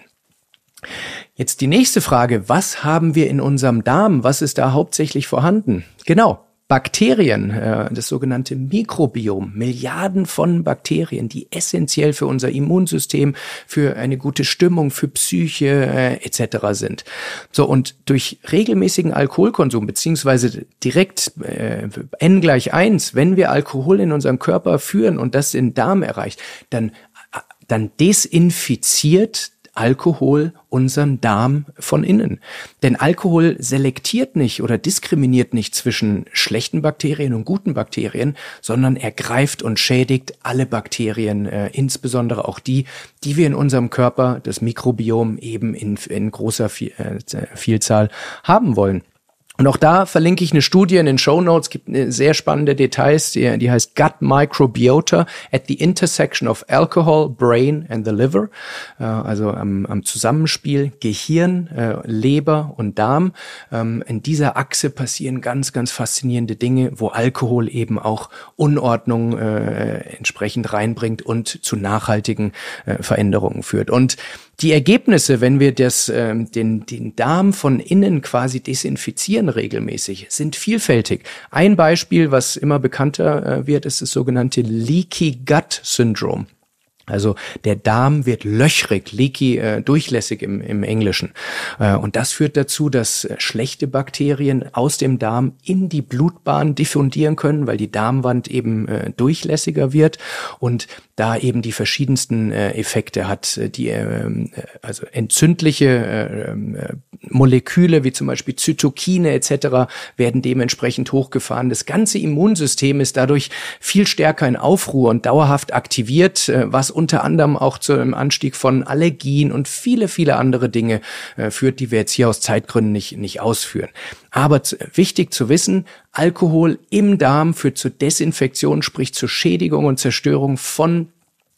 Jetzt die nächste Frage, was haben wir in unserem Darm? Was ist da hauptsächlich vorhanden? Genau. Bakterien, äh, das sogenannte Mikrobiom, Milliarden von Bakterien, die essentiell für unser Immunsystem, für eine gute Stimmung, für Psyche äh, et cetera sind. So, und durch regelmäßigen Alkoholkonsum beziehungsweise direkt äh, n gleich eins, wenn wir Alkohol in unserem Körper führen und das in den Darm erreicht, dann dann desinfiziert Alkohol unseren Darm von innen. Denn Alkohol selektiert nicht oder diskriminiert nicht zwischen schlechten Bakterien und guten Bakterien, sondern er greift und schädigt alle Bakterien, äh, insbesondere auch die, die wir in unserem Körper, das Mikrobiom, eben in, in großer Vielzahl haben wollen. Und auch da verlinke ich eine Studie in den Shownotes, gibt sehr spannende Details, die, die heißt Gut Microbiota at the Intersection of Alcohol, Brain and the Liver, äh, also am, am Zusammenspiel Gehirn, äh, Leber und Darm. Ähm, in dieser Achse passieren ganz, ganz faszinierende Dinge, wo Alkohol eben auch Unordnung äh, entsprechend reinbringt und zu nachhaltigen äh, Veränderungen führt. Und die Ergebnisse, wenn wir das, äh, den, den Darm von innen quasi desinfizieren regelmäßig, sind vielfältig. Ein Beispiel, was immer bekannter äh, wird, ist das sogenannte Leaky Gut Syndrome. Also der Darm wird löchrig, leaky, äh, durchlässig im, im Englischen. Äh, und das führt dazu, dass äh, schlechte Bakterien aus dem Darm in die Blutbahn diffundieren können, weil die Darmwand eben äh, durchlässiger wird und da eben die verschiedensten äh, Effekte hat, die äh, also entzündliche äh, äh, Moleküle wie zum Beispiel Zytokine et cetera werden dementsprechend hochgefahren. Das ganze Immunsystem ist dadurch viel stärker in Aufruhr und dauerhaft aktiviert, äh, was unter anderem auch zu einem Anstieg von Allergien und viele, viele andere Dinge äh, führt, die wir jetzt hier aus Zeitgründen nicht, nicht ausführen. Aber zu, wichtig zu wissen, Alkohol im Darm führt zur Desinfektion, sprich zur Schädigung und Zerstörung von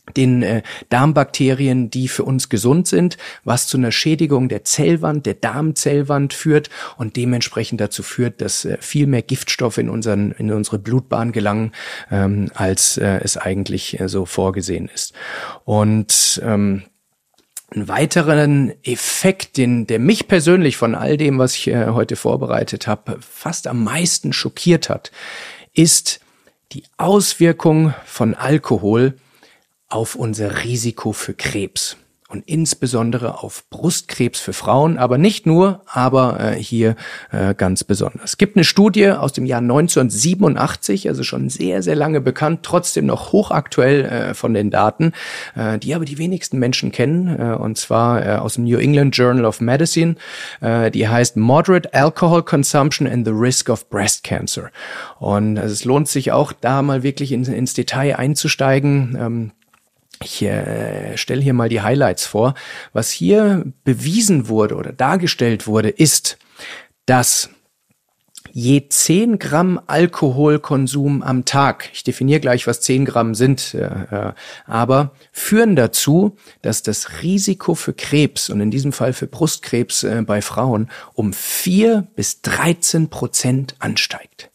den äh, Darmbakterien, die für uns gesund sind, was zu einer Schädigung der Zellwand, der Darmzellwand führt und dementsprechend dazu führt, dass äh, viel mehr Giftstoffe in unseren in unsere Blutbahn gelangen, ähm, als äh, es eigentlich äh, so vorgesehen ist. Und ähm, einen weiteren Effekt, den der mich persönlich von all dem, was ich äh, heute vorbereitet habe, fast am meisten schockiert hat, ist die Auswirkung von Alkohol auf unser Risiko für Krebs und insbesondere auf Brustkrebs für Frauen, aber nicht nur, aber äh, hier äh, ganz besonders. Es gibt eine Studie aus dem Jahr neunzehnhundertsiebenundachtzig, also schon sehr, sehr lange bekannt, trotzdem noch hochaktuell äh, von den Daten, äh, die aber die wenigsten Menschen kennen, äh, und zwar äh, aus dem New England Journal of Medicine, äh, die heißt Moderate Alcohol Consumption and the Risk of Breast Cancer. Und also es lohnt sich auch, da mal wirklich in, ins Detail einzusteigen. Ähm, Ich äh, stelle hier mal die Highlights vor. Was hier bewiesen wurde oder dargestellt wurde, ist, dass je zehn Gramm Alkoholkonsum am Tag, ich definiere gleich, was zehn Gramm sind, äh, aber führen dazu, dass das Risiko für Krebs und in diesem Fall für Brustkrebs äh, bei Frauen um vier bis dreizehn Prozent ansteigt.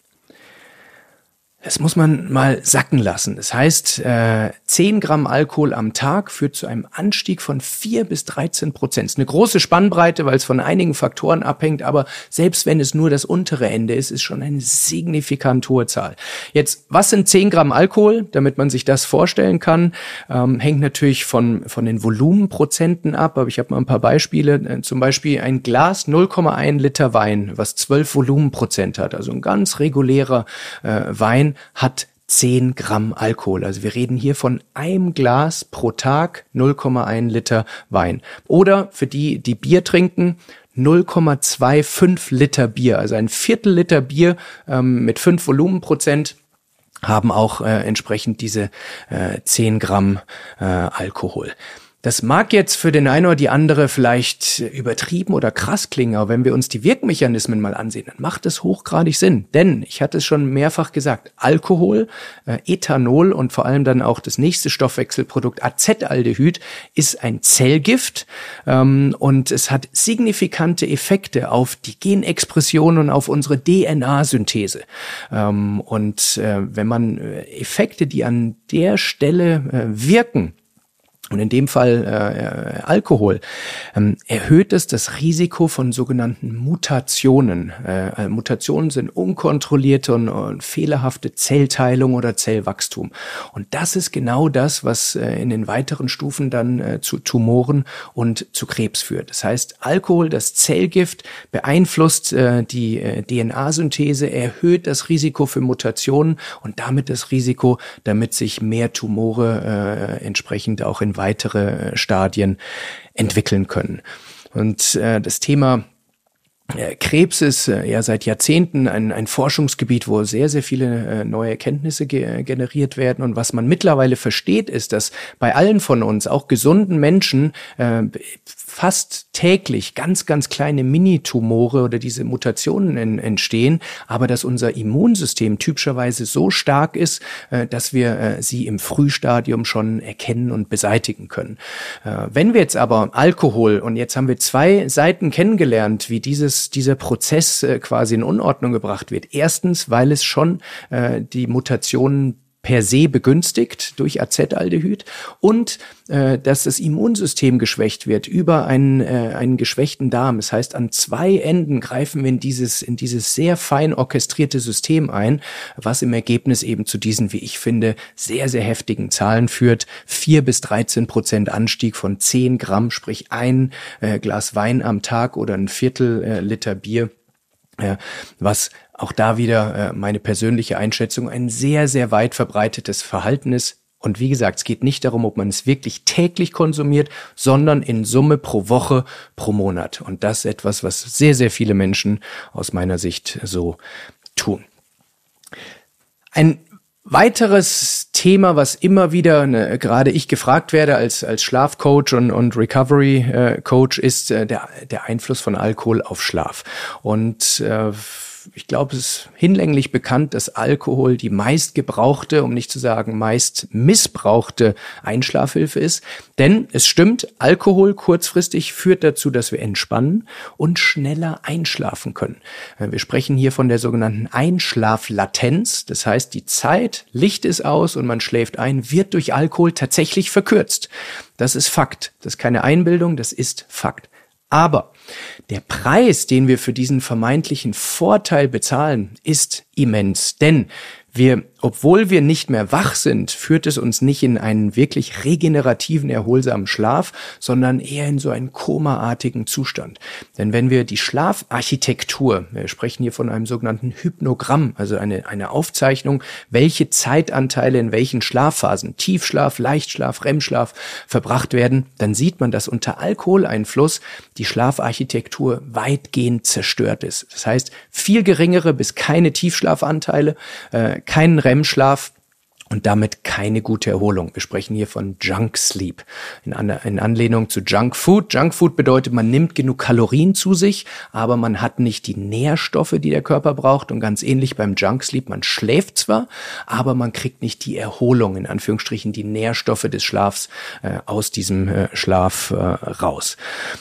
Das muss man mal sacken lassen. Das heißt, äh, zehn Gramm Alkohol am Tag führt zu einem Anstieg von vier bis dreizehn Prozent. Das ist eine große Spannbreite, weil es von einigen Faktoren abhängt, aber selbst wenn es nur das untere Ende ist, ist schon eine signifikant hohe Zahl. Jetzt, was sind zehn Gramm Alkohol? Damit man sich das vorstellen kann, ähm, hängt natürlich von von den Volumenprozenten ab, aber ich habe mal ein paar Beispiele. Äh, zum Beispiel ein Glas null Komma eins Liter Wein, was zwölf Volumenprozent hat, also ein ganz regulärer äh, Wein, hat zehn Gramm Alkohol. Also wir reden hier von einem Glas pro Tag, null Komma eins Liter Wein. Oder für die, die Bier trinken, null Komma fünfundzwanzig Liter Bier. Also ein Viertel Liter Bier ähm, mit fünf Volumenprozent haben auch äh, entsprechend diese äh, zehn Gramm äh, Alkohol. Das mag jetzt für den einen oder die andere vielleicht übertrieben oder krass klingen, aber wenn wir uns die Wirkmechanismen mal ansehen, dann macht es hochgradig Sinn. Denn, ich hatte es schon mehrfach gesagt, Alkohol, äh, Ethanol und vor allem dann auch das nächste Stoffwechselprodukt Acetaldehyd ist ein Zellgift, ähm, und es hat signifikante Effekte auf die Genexpression und auf unsere D N A-Synthese. Ähm, und äh, wenn man äh, Effekte, die an der Stelle äh, wirken, und in dem Fall äh, Alkohol, ähm, erhöht es das Risiko von sogenannten Mutationen. Äh, Mutationen sind unkontrollierte und, und fehlerhafte Zellteilung oder Zellwachstum. Und das ist genau das, was äh, in den weiteren Stufen dann äh, zu Tumoren und zu Krebs führt. Das heißt, Alkohol, das Zellgift, beeinflusst äh, die äh, D N A-Synthese, erhöht das Risiko für Mutationen und damit das Risiko, damit sich mehr Tumore äh, entsprechend auch in weitere Stadien entwickeln können. Und äh, das Thema äh, Krebs ist äh, ja seit Jahrzehnten ein, ein Forschungsgebiet, wo sehr, sehr viele äh, neue Erkenntnisse ge- generiert werden. Und was man mittlerweile versteht, ist, dass bei allen von uns, auch gesunden Menschen, äh, fast täglich ganz, ganz kleine Mini-Tumore oder diese Mutationen en- entstehen, aber dass unser Immunsystem typischerweise so stark ist, äh, dass wir äh, sie im Frühstadium schon erkennen und beseitigen können. Äh, wenn wir jetzt aber Alkohol, und jetzt haben wir zwei Seiten kennengelernt, wie dieses dieser Prozess äh, quasi in Unordnung gebracht wird. Erstens, weil es schon äh, die Mutationen per se begünstigt durch Acetaldehyd und äh, dass das Immunsystem geschwächt wird über einen äh, einen geschwächten Darm. Das heißt, an zwei Enden greifen wir in dieses in dieses sehr fein orchestrierte System ein, was im Ergebnis eben zu diesen, wie ich finde, sehr, sehr heftigen Zahlen führt. Vier bis dreizehn Prozent Anstieg von zehn Gramm, sprich ein äh, Glas Wein am Tag oder ein Viertel äh, Liter Bier. Ja, was auch da wieder äh, meine persönliche Einschätzung ein sehr, sehr weit verbreitetes Verhalten ist. Und wie gesagt, es geht nicht darum, ob man es wirklich täglich konsumiert, sondern in Summe pro Woche, pro Monat. Und das ist etwas, was sehr, sehr viele Menschen aus meiner Sicht so tun. Ein weiteres Thema, was immer wieder ne, gerade ich gefragt werde als als Schlafcoach und und Recovery äh, Coach, ist äh, der der Einfluss von Alkohol auf Schlaf. Und äh, ich glaube, es ist hinlänglich bekannt, dass Alkohol die meistgebrauchte, um nicht zu sagen meist missbrauchte Einschlafhilfe ist. Denn es stimmt, Alkohol kurzfristig führt dazu, dass wir entspannen und schneller einschlafen können. Wir sprechen hier von der sogenannten Einschlaflatenz. Das heißt, die Zeit, Licht ist aus und man schläft ein, wird durch Alkohol tatsächlich verkürzt. Das ist Fakt. Das ist keine Einbildung, das ist Fakt. Aber der Preis, den wir für diesen vermeintlichen Vorteil bezahlen, ist immens. Denn wir, obwohl wir nicht mehr wach sind, führt es uns nicht in einen wirklich regenerativen, erholsamen Schlaf, sondern eher in so einen komaartigen Zustand. Denn wenn wir die Schlafarchitektur, wir sprechen hier von einem sogenannten Hypnogramm, also eine, eine Aufzeichnung, welche Zeitanteile in welchen Schlafphasen, Tiefschlaf, Leichtschlaf, R E M-Schlaf verbracht werden, dann sieht man, dass unter Alkoholeinfluss die Schlafarchitektur weitgehend zerstört ist. Das heißt, viel geringere bis keine Tiefschlafanteile, äh, keinen R E M-Schlaf und damit keine gute Erholung. Wir sprechen hier von Junk Sleep. In, An- in Anlehnung zu Junk Food. Junk Food bedeutet, man nimmt genug Kalorien zu sich, aber man hat nicht die Nährstoffe, die der Körper braucht. Und ganz ähnlich beim Junk Sleep, man schläft zwar, aber man kriegt nicht die Erholung, in Anführungsstrichen die Nährstoffe des Schlafs äh, aus diesem äh, Schlaf äh, raus.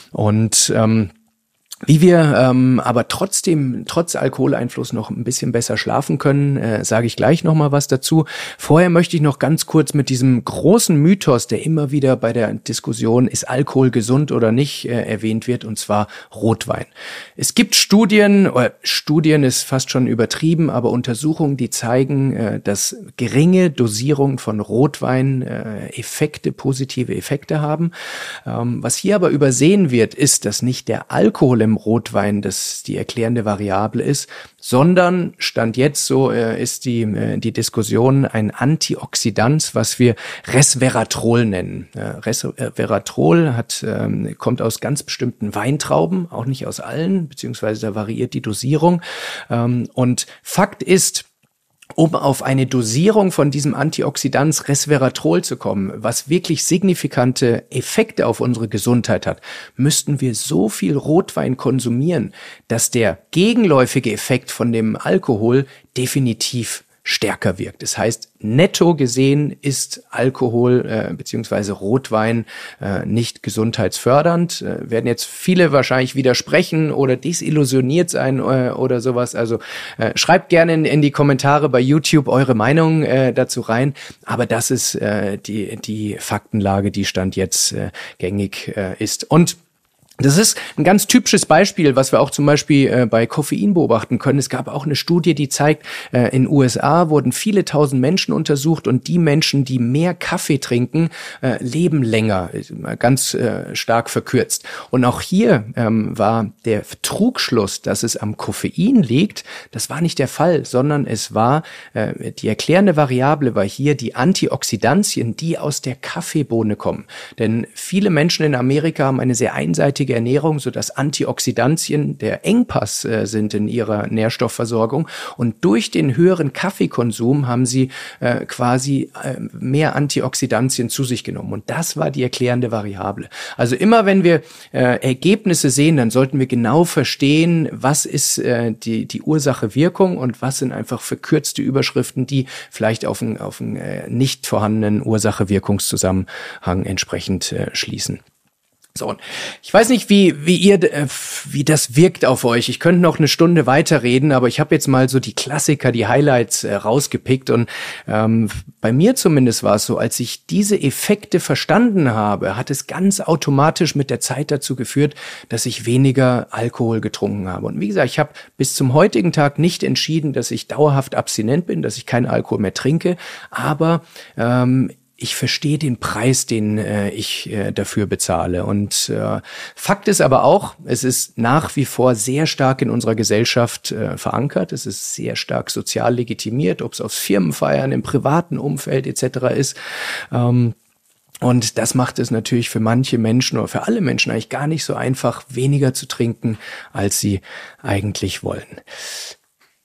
Und ähm, Wie wir ähm, aber trotzdem, trotz Alkoholeinfluss noch ein bisschen besser schlafen können, äh, sage ich gleich nochmal was dazu. Vorher möchte ich noch ganz kurz mit diesem großen Mythos, der immer wieder bei der Diskussion, ist Alkohol gesund oder nicht, äh, erwähnt wird, und zwar Rotwein. Es gibt Studien, oder Studien ist fast schon übertrieben, aber Untersuchungen, die zeigen, äh, dass geringe Dosierungen von Rotwein äh, Effekte, positive Effekte haben. Ähm, was hier aber übersehen wird, ist, dass nicht der Alkohol im Rotwein das die erklärende Variable ist, sondern Stand jetzt so äh, ist die äh, die Diskussion ein Antioxidant, was wir Resveratrol nennen. Äh, Resveratrol hat ähm, kommt aus ganz bestimmten Weintrauben, auch nicht aus allen, beziehungsweise da variiert die Dosierung. Ähm, und Fakt ist, um auf eine Dosierung von diesem Antioxidans Resveratrol zu kommen, was wirklich signifikante Effekte auf unsere Gesundheit hat, müssten wir so viel Rotwein konsumieren, dass der gegenläufige Effekt von dem Alkohol definitiv stärker wirkt. Das heißt, netto gesehen ist Alkohol äh, beziehungsweise Rotwein äh, nicht gesundheitsfördernd. Äh, werden jetzt viele wahrscheinlich widersprechen oder desillusioniert sein äh, oder sowas. Also äh, schreibt gerne in, in die Kommentare bei YouTube eure Meinung äh, dazu rein. Aber das ist äh, die die Faktenlage, die Stand jetzt äh, gängig äh, ist. Und das ist ein ganz typisches Beispiel, was wir auch zum Beispiel äh, bei Koffein beobachten können. Es gab auch eine Studie, die zeigt, äh, in U S A wurden viele tausend Menschen untersucht und die Menschen, die mehr Kaffee trinken, äh, leben länger, ganz äh, stark verkürzt. Und auch hier ähm, war der Trugschluss, dass es am Koffein liegt, das war nicht der Fall, sondern es war, äh, die erklärende Variable war hier die Antioxidantien, die aus der Kaffeebohne kommen. Denn viele Menschen in Amerika haben eine sehr einseitige Ernährung, sodass Antioxidantien der Engpass äh, sind in ihrer Nährstoffversorgung. Und durch den höheren Kaffeekonsum haben sie äh, quasi äh, mehr Antioxidantien zu sich genommen. Und das war die erklärende Variable. Also immer wenn wir äh, Ergebnisse sehen, dann sollten wir genau verstehen, was ist äh, die, die Ursache-Wirkung und was sind einfach verkürzte Überschriften, die vielleicht auf einen, auf einen äh, nicht vorhandenen Ursache-Wirkungszusammenhang entsprechend äh, schließen. So, und ich weiß nicht, wie wie ihr äh, wie das wirkt auf euch. Ich könnte noch eine Stunde weiterreden, aber ich habe jetzt mal so die Klassiker, die Highlights äh, rausgepickt. Und ähm, bei mir zumindest war es so, als ich diese Effekte verstanden habe, hat es ganz automatisch mit der Zeit dazu geführt, dass ich weniger Alkohol getrunken habe. Und wie gesagt, ich habe bis zum heutigen Tag nicht entschieden, dass ich dauerhaft abstinent bin, dass ich keinen Alkohol mehr trinke, aber ähm, ich verstehe den Preis, den äh, ich äh, dafür bezahle. Und äh, Fakt ist aber auch, es ist nach wie vor sehr stark in unserer Gesellschaft äh, verankert. Es ist sehr stark sozial legitimiert, ob es auf Firmenfeiern, im privaten Umfeld et cetera ist. Ähm, und das macht es natürlich für manche Menschen oder für alle Menschen eigentlich gar nicht so einfach, weniger zu trinken, als sie eigentlich wollen.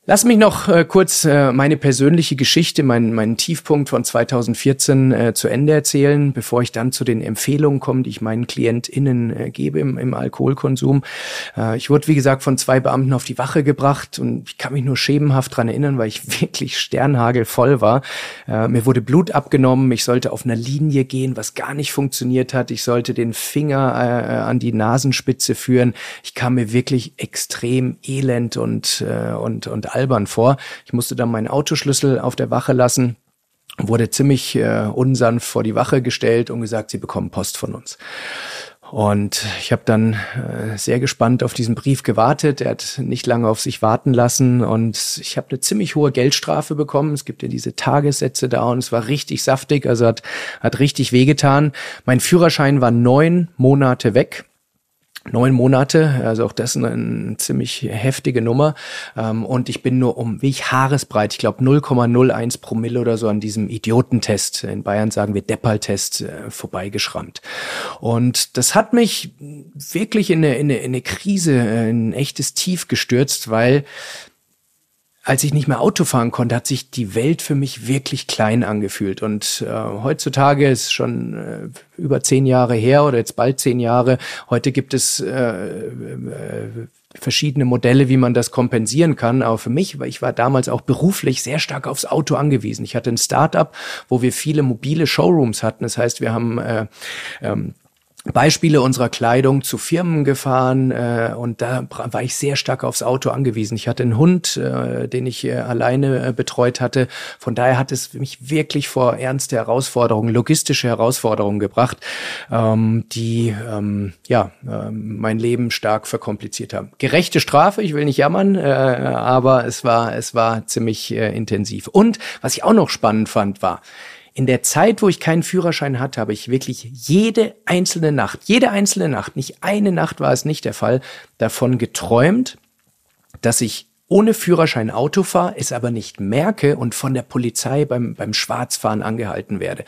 Lass mich noch äh, kurz äh, meine persönliche Geschichte, meinen meinen Tiefpunkt von zweitausendvierzehn äh, zu Ende erzählen, bevor ich dann zu den Empfehlungen komme, die ich meinen KlientInnen äh, gebe im, im Alkoholkonsum. Äh, ich wurde, wie gesagt, von zwei Beamten auf die Wache gebracht und ich kann mich nur schemenhaft dran erinnern, weil ich wirklich sternhagelvoll war. Äh, mir wurde Blut abgenommen, ich sollte auf einer Linie gehen, was gar nicht funktioniert hat. Ich sollte den Finger äh, an die Nasenspitze führen. Ich kam mir wirklich extrem elend und äh, und und albern vor. Ich musste dann meinen Autoschlüssel auf der Wache lassen, wurde ziemlich äh, unsanft vor die Wache gestellt und gesagt, sie bekommen Post von uns. Und ich habe dann äh, sehr gespannt auf diesen Brief gewartet. Er hat nicht lange auf sich warten lassen und ich habe eine ziemlich hohe Geldstrafe bekommen. Es gibt ja diese Tagessätze da und es war richtig saftig, also hat hat richtig wehgetan. Mein Führerschein war neun Monate weg. Neun Monate, also auch das eine, eine ziemlich heftige Nummer. Und ich bin nur um, wie ich haaresbreit, ich glaube null Komma null eins Promille oder so an diesem Idiotentest, in Bayern sagen wir Deppal-Test, vorbeigeschrammt. Und das hat mich wirklich in eine, in eine, in eine Krise, in ein echtes Tief gestürzt, weil als ich nicht mehr Auto fahren konnte, hat sich die Welt für mich wirklich klein angefühlt. Und äh, heutzutage ist schon äh, über zehn Jahre her oder jetzt bald zehn Jahre. Heute gibt es äh, äh, verschiedene Modelle, wie man das kompensieren kann. Aber für mich, weil ich war damals auch beruflich sehr stark aufs Auto angewiesen. Ich hatte ein Start-up, wo wir viele mobile Showrooms hatten. Das heißt, wir haben äh, ähm, Beispiele unserer Kleidung zu Firmen gefahren äh, und da war ich sehr stark aufs Auto angewiesen. Ich hatte einen Hund, äh, den ich äh, alleine äh, betreut hatte. Von daher hat es mich wirklich vor ernste Herausforderungen, logistische Herausforderungen gebracht, ähm, die ähm, ja äh, mein Leben stark verkompliziert haben. Gerechte Strafe, ich will nicht jammern, äh, aber es war es war ziemlich äh, intensiv. Und was ich auch noch spannend fand, war, in der Zeit, wo ich keinen Führerschein hatte, habe ich wirklich jede einzelne Nacht, jede einzelne Nacht, nicht eine Nacht war es nicht der Fall, davon geträumt, dass ich ohne Führerschein Auto fahre, es aber nicht merke und von der Polizei beim beim Schwarzfahren angehalten werde.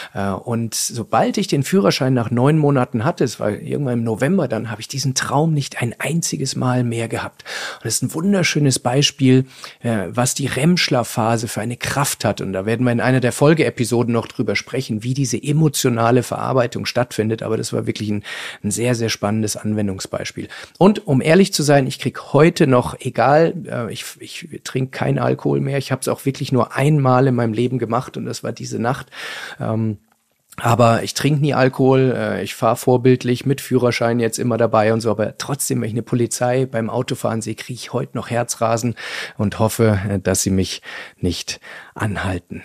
Und sobald ich den Führerschein nach neun Monaten hatte, es war irgendwann im November, dann habe ich diesen Traum nicht ein einziges Mal mehr gehabt. Und das ist ein wunderschönes Beispiel, was die R E M-Schlafphase für eine Kraft hat. Und da werden wir in einer der Folgeepisoden noch drüber sprechen, wie diese emotionale Verarbeitung stattfindet. Aber das war wirklich ein, ein sehr, sehr spannendes Anwendungsbeispiel. Und um ehrlich zu sein, ich kriege heute noch, egal, Ich, ich trinke keinen Alkohol mehr. Ich habe es auch wirklich nur einmal in meinem Leben gemacht und das war diese Nacht. Ähm, aber ich trinke nie Alkohol. Äh, ich fahre vorbildlich mit Führerschein jetzt immer dabei und so. Aber trotzdem, wenn ich eine Polizei beim Autofahren sehe, kriege ich heute noch Herzrasen und hoffe, äh, dass sie mich nicht anhalten.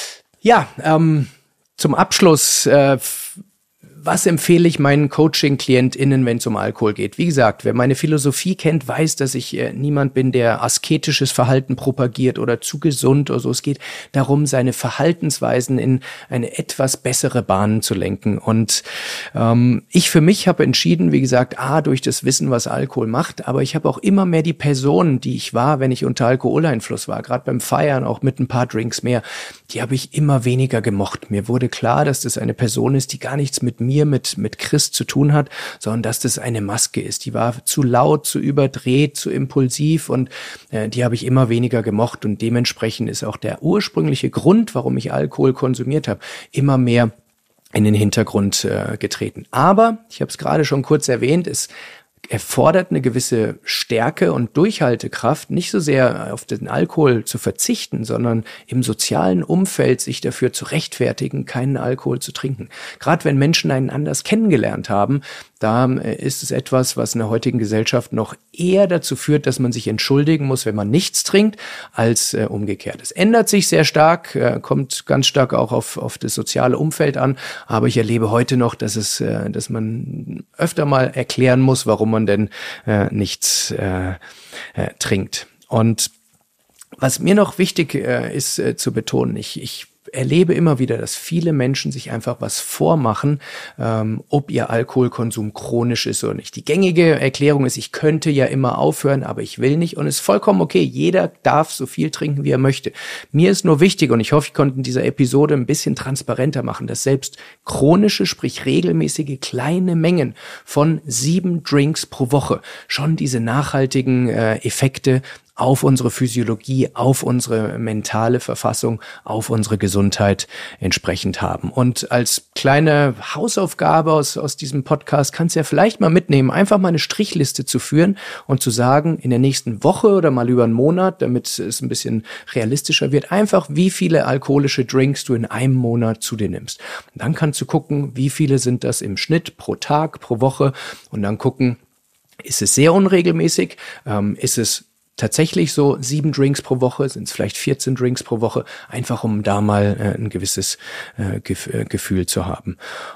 Ja, ähm, zum Abschluss äh, was empfehle ich meinen Coaching-KlientInnen, wenn es um Alkohol geht? Wie gesagt, wer meine Philosophie kennt, weiß, dass ich äh, niemand bin, der asketisches Verhalten propagiert oder zu gesund oder so. Es geht darum, seine Verhaltensweisen in eine etwas bessere Bahn zu lenken. Und ähm, ich für mich habe entschieden, wie gesagt, A, durch das Wissen, was Alkohol macht, aber ich habe auch immer mehr die Person, die ich war, wenn ich unter Alkoholeinfluss war, gerade beim Feiern, auch mit ein paar Drinks mehr, die habe ich immer weniger gemocht. Mir wurde klar, dass das eine Person ist, die gar nichts mit mir, mit mit Chris zu tun hat, sondern dass das eine Maske ist. Die war zu laut, zu überdreht, zu impulsiv und äh, die habe ich immer weniger gemocht und dementsprechend ist auch der ursprüngliche Grund, warum ich Alkohol konsumiert habe, immer mehr in den Hintergrund äh, getreten. Aber, ich habe es gerade schon kurz erwähnt, es erfordert eine gewisse Stärke und Durchhaltekraft, nicht so sehr auf den Alkohol zu verzichten, sondern im sozialen Umfeld sich dafür zu rechtfertigen, keinen Alkohol zu trinken. Gerade wenn Menschen einen anders kennengelernt haben, da ist es etwas, was in der heutigen Gesellschaft noch eher dazu führt, dass man sich entschuldigen muss, wenn man nichts trinkt, als äh, umgekehrt. Es ändert sich sehr stark, äh, kommt ganz stark auch auf, auf das soziale Umfeld an, aber ich erlebe heute noch, dass es, äh, dass man öfter mal erklären muss, warum man denn äh, nichts äh, äh, trinkt. Und was mir noch wichtig äh, ist äh, zu betonen, ich, ich erlebe immer wieder, dass viele Menschen sich einfach was vormachen, ähm, ob ihr Alkoholkonsum chronisch ist oder nicht. Die gängige Erklärung ist, ich könnte ja immer aufhören, aber ich will nicht. Und es ist vollkommen okay. Jeder darf so viel trinken, wie er möchte. Mir ist nur wichtig, und ich hoffe, ich konnte in dieser Episode ein bisschen transparenter machen, dass selbst chronische, sprich regelmäßige kleine Mengen von sieben Drinks pro Woche schon diese nachhaltigen äh, Effekte auf unsere Physiologie, auf unsere mentale Verfassung, auf unsere Gesundheit entsprechend haben. Und als kleine Hausaufgabe aus, aus diesem Podcast kannst du ja vielleicht mal mitnehmen, einfach mal eine Strichliste zu führen und zu sagen, in der nächsten Woche oder mal über einen Monat, damit es ein bisschen realistischer wird, einfach wie viele alkoholische Drinks du in einem Monat zu dir nimmst. Und dann kannst du gucken, wie viele sind das im Schnitt pro Tag, pro Woche und dann gucken, ist es sehr unregelmäßig, ähm, ist es tatsächlich so sieben Drinks pro Woche, sind es vielleicht vierzehn Drinks pro Woche, einfach um da mal äh, ein gewisses äh, Gef- äh, Gefühl zu haben.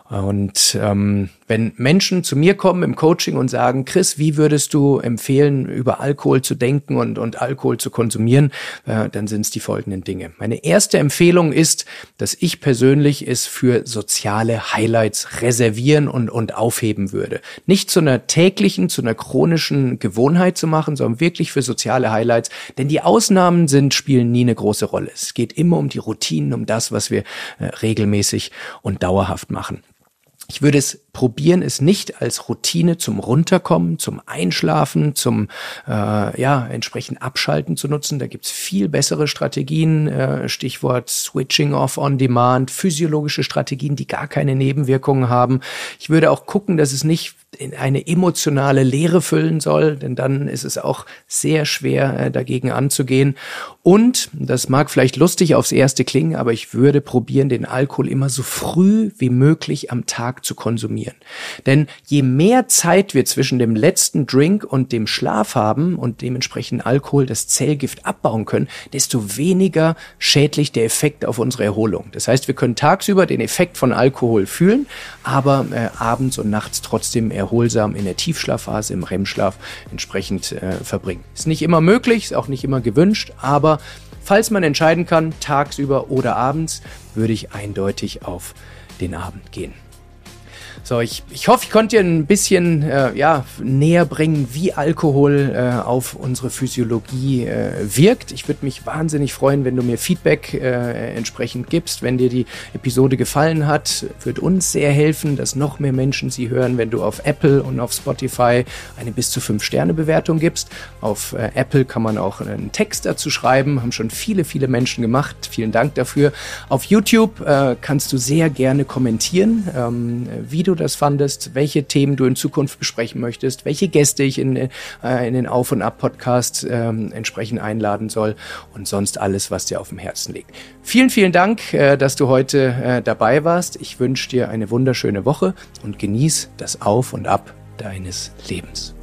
Und ähm, wenn Menschen zu mir kommen im Coaching und sagen, Chris, wie würdest du empfehlen, über Alkohol zu denken und, und Alkohol zu konsumieren, äh, dann sind es die folgenden Dinge. Meine erste Empfehlung ist, dass ich persönlich es für soziale Highlights reservieren und, und aufheben würde. Nicht zu einer täglichen, zu einer chronischen Gewohnheit zu machen, sondern wirklich für soziale Highlights, denn die Ausnahmen sind, spielen nie eine große Rolle. Es geht immer um die Routinen, um das, was wir äh, regelmäßig und dauerhaft machen. Ich würde es probieren, es nicht als Routine zum Runterkommen, zum Einschlafen, zum äh, ja entsprechend Abschalten zu nutzen. Da gibt's viel bessere Strategien, äh, Stichwort Switching off on Demand, physiologische Strategien, die gar keine Nebenwirkungen haben. Ich würde auch gucken, dass es nicht in eine emotionale Leere füllen soll, denn dann ist es auch sehr schwer, äh, dagegen anzugehen. Und, das mag vielleicht lustig aufs Erste klingen, aber ich würde probieren, den Alkohol immer so früh wie möglich am Tag zu konsumieren. Denn je mehr Zeit wir zwischen dem letzten Drink und dem Schlaf haben und dementsprechend Alkohol das Zellgift abbauen können, desto weniger schädlich der Effekt auf unsere Erholung. Das heißt, wir können tagsüber den Effekt von Alkohol fühlen, aber äh, abends und nachts trotzdem erholsam in der Tiefschlafphase, im R E M-Schlaf entsprechend äh, verbringen. Ist nicht immer möglich, ist auch nicht immer gewünscht, aber falls man entscheiden kann, tagsüber oder abends, würde ich eindeutig auf den Abend gehen. So, ich, ich hoffe, ich konnte dir ein bisschen äh, ja, näher bringen, wie Alkohol äh, auf unsere Physiologie äh, wirkt. Ich würde mich wahnsinnig freuen, wenn du mir Feedback äh, entsprechend gibst. Wenn dir die Episode gefallen hat, wird uns sehr helfen, dass noch mehr Menschen sie hören, wenn du auf Apple und auf Spotify eine bis zu fünf Sterne Bewertung gibst. Auf äh, Apple kann man auch einen Text dazu schreiben, haben schon viele, viele Menschen gemacht. Vielen Dank dafür. Auf YouTube äh, kannst du sehr gerne kommentieren, ähm, wie du das fandest, welche Themen du in Zukunft besprechen möchtest, welche Gäste ich in, äh, in den Auf- und Ab-Podcast ähm, entsprechend einladen soll und sonst alles, was dir auf dem Herzen liegt. Vielen, vielen Dank, äh, dass du heute äh, dabei warst. Ich wünsche dir eine wunderschöne Woche und genieß das Auf und Ab deines Lebens.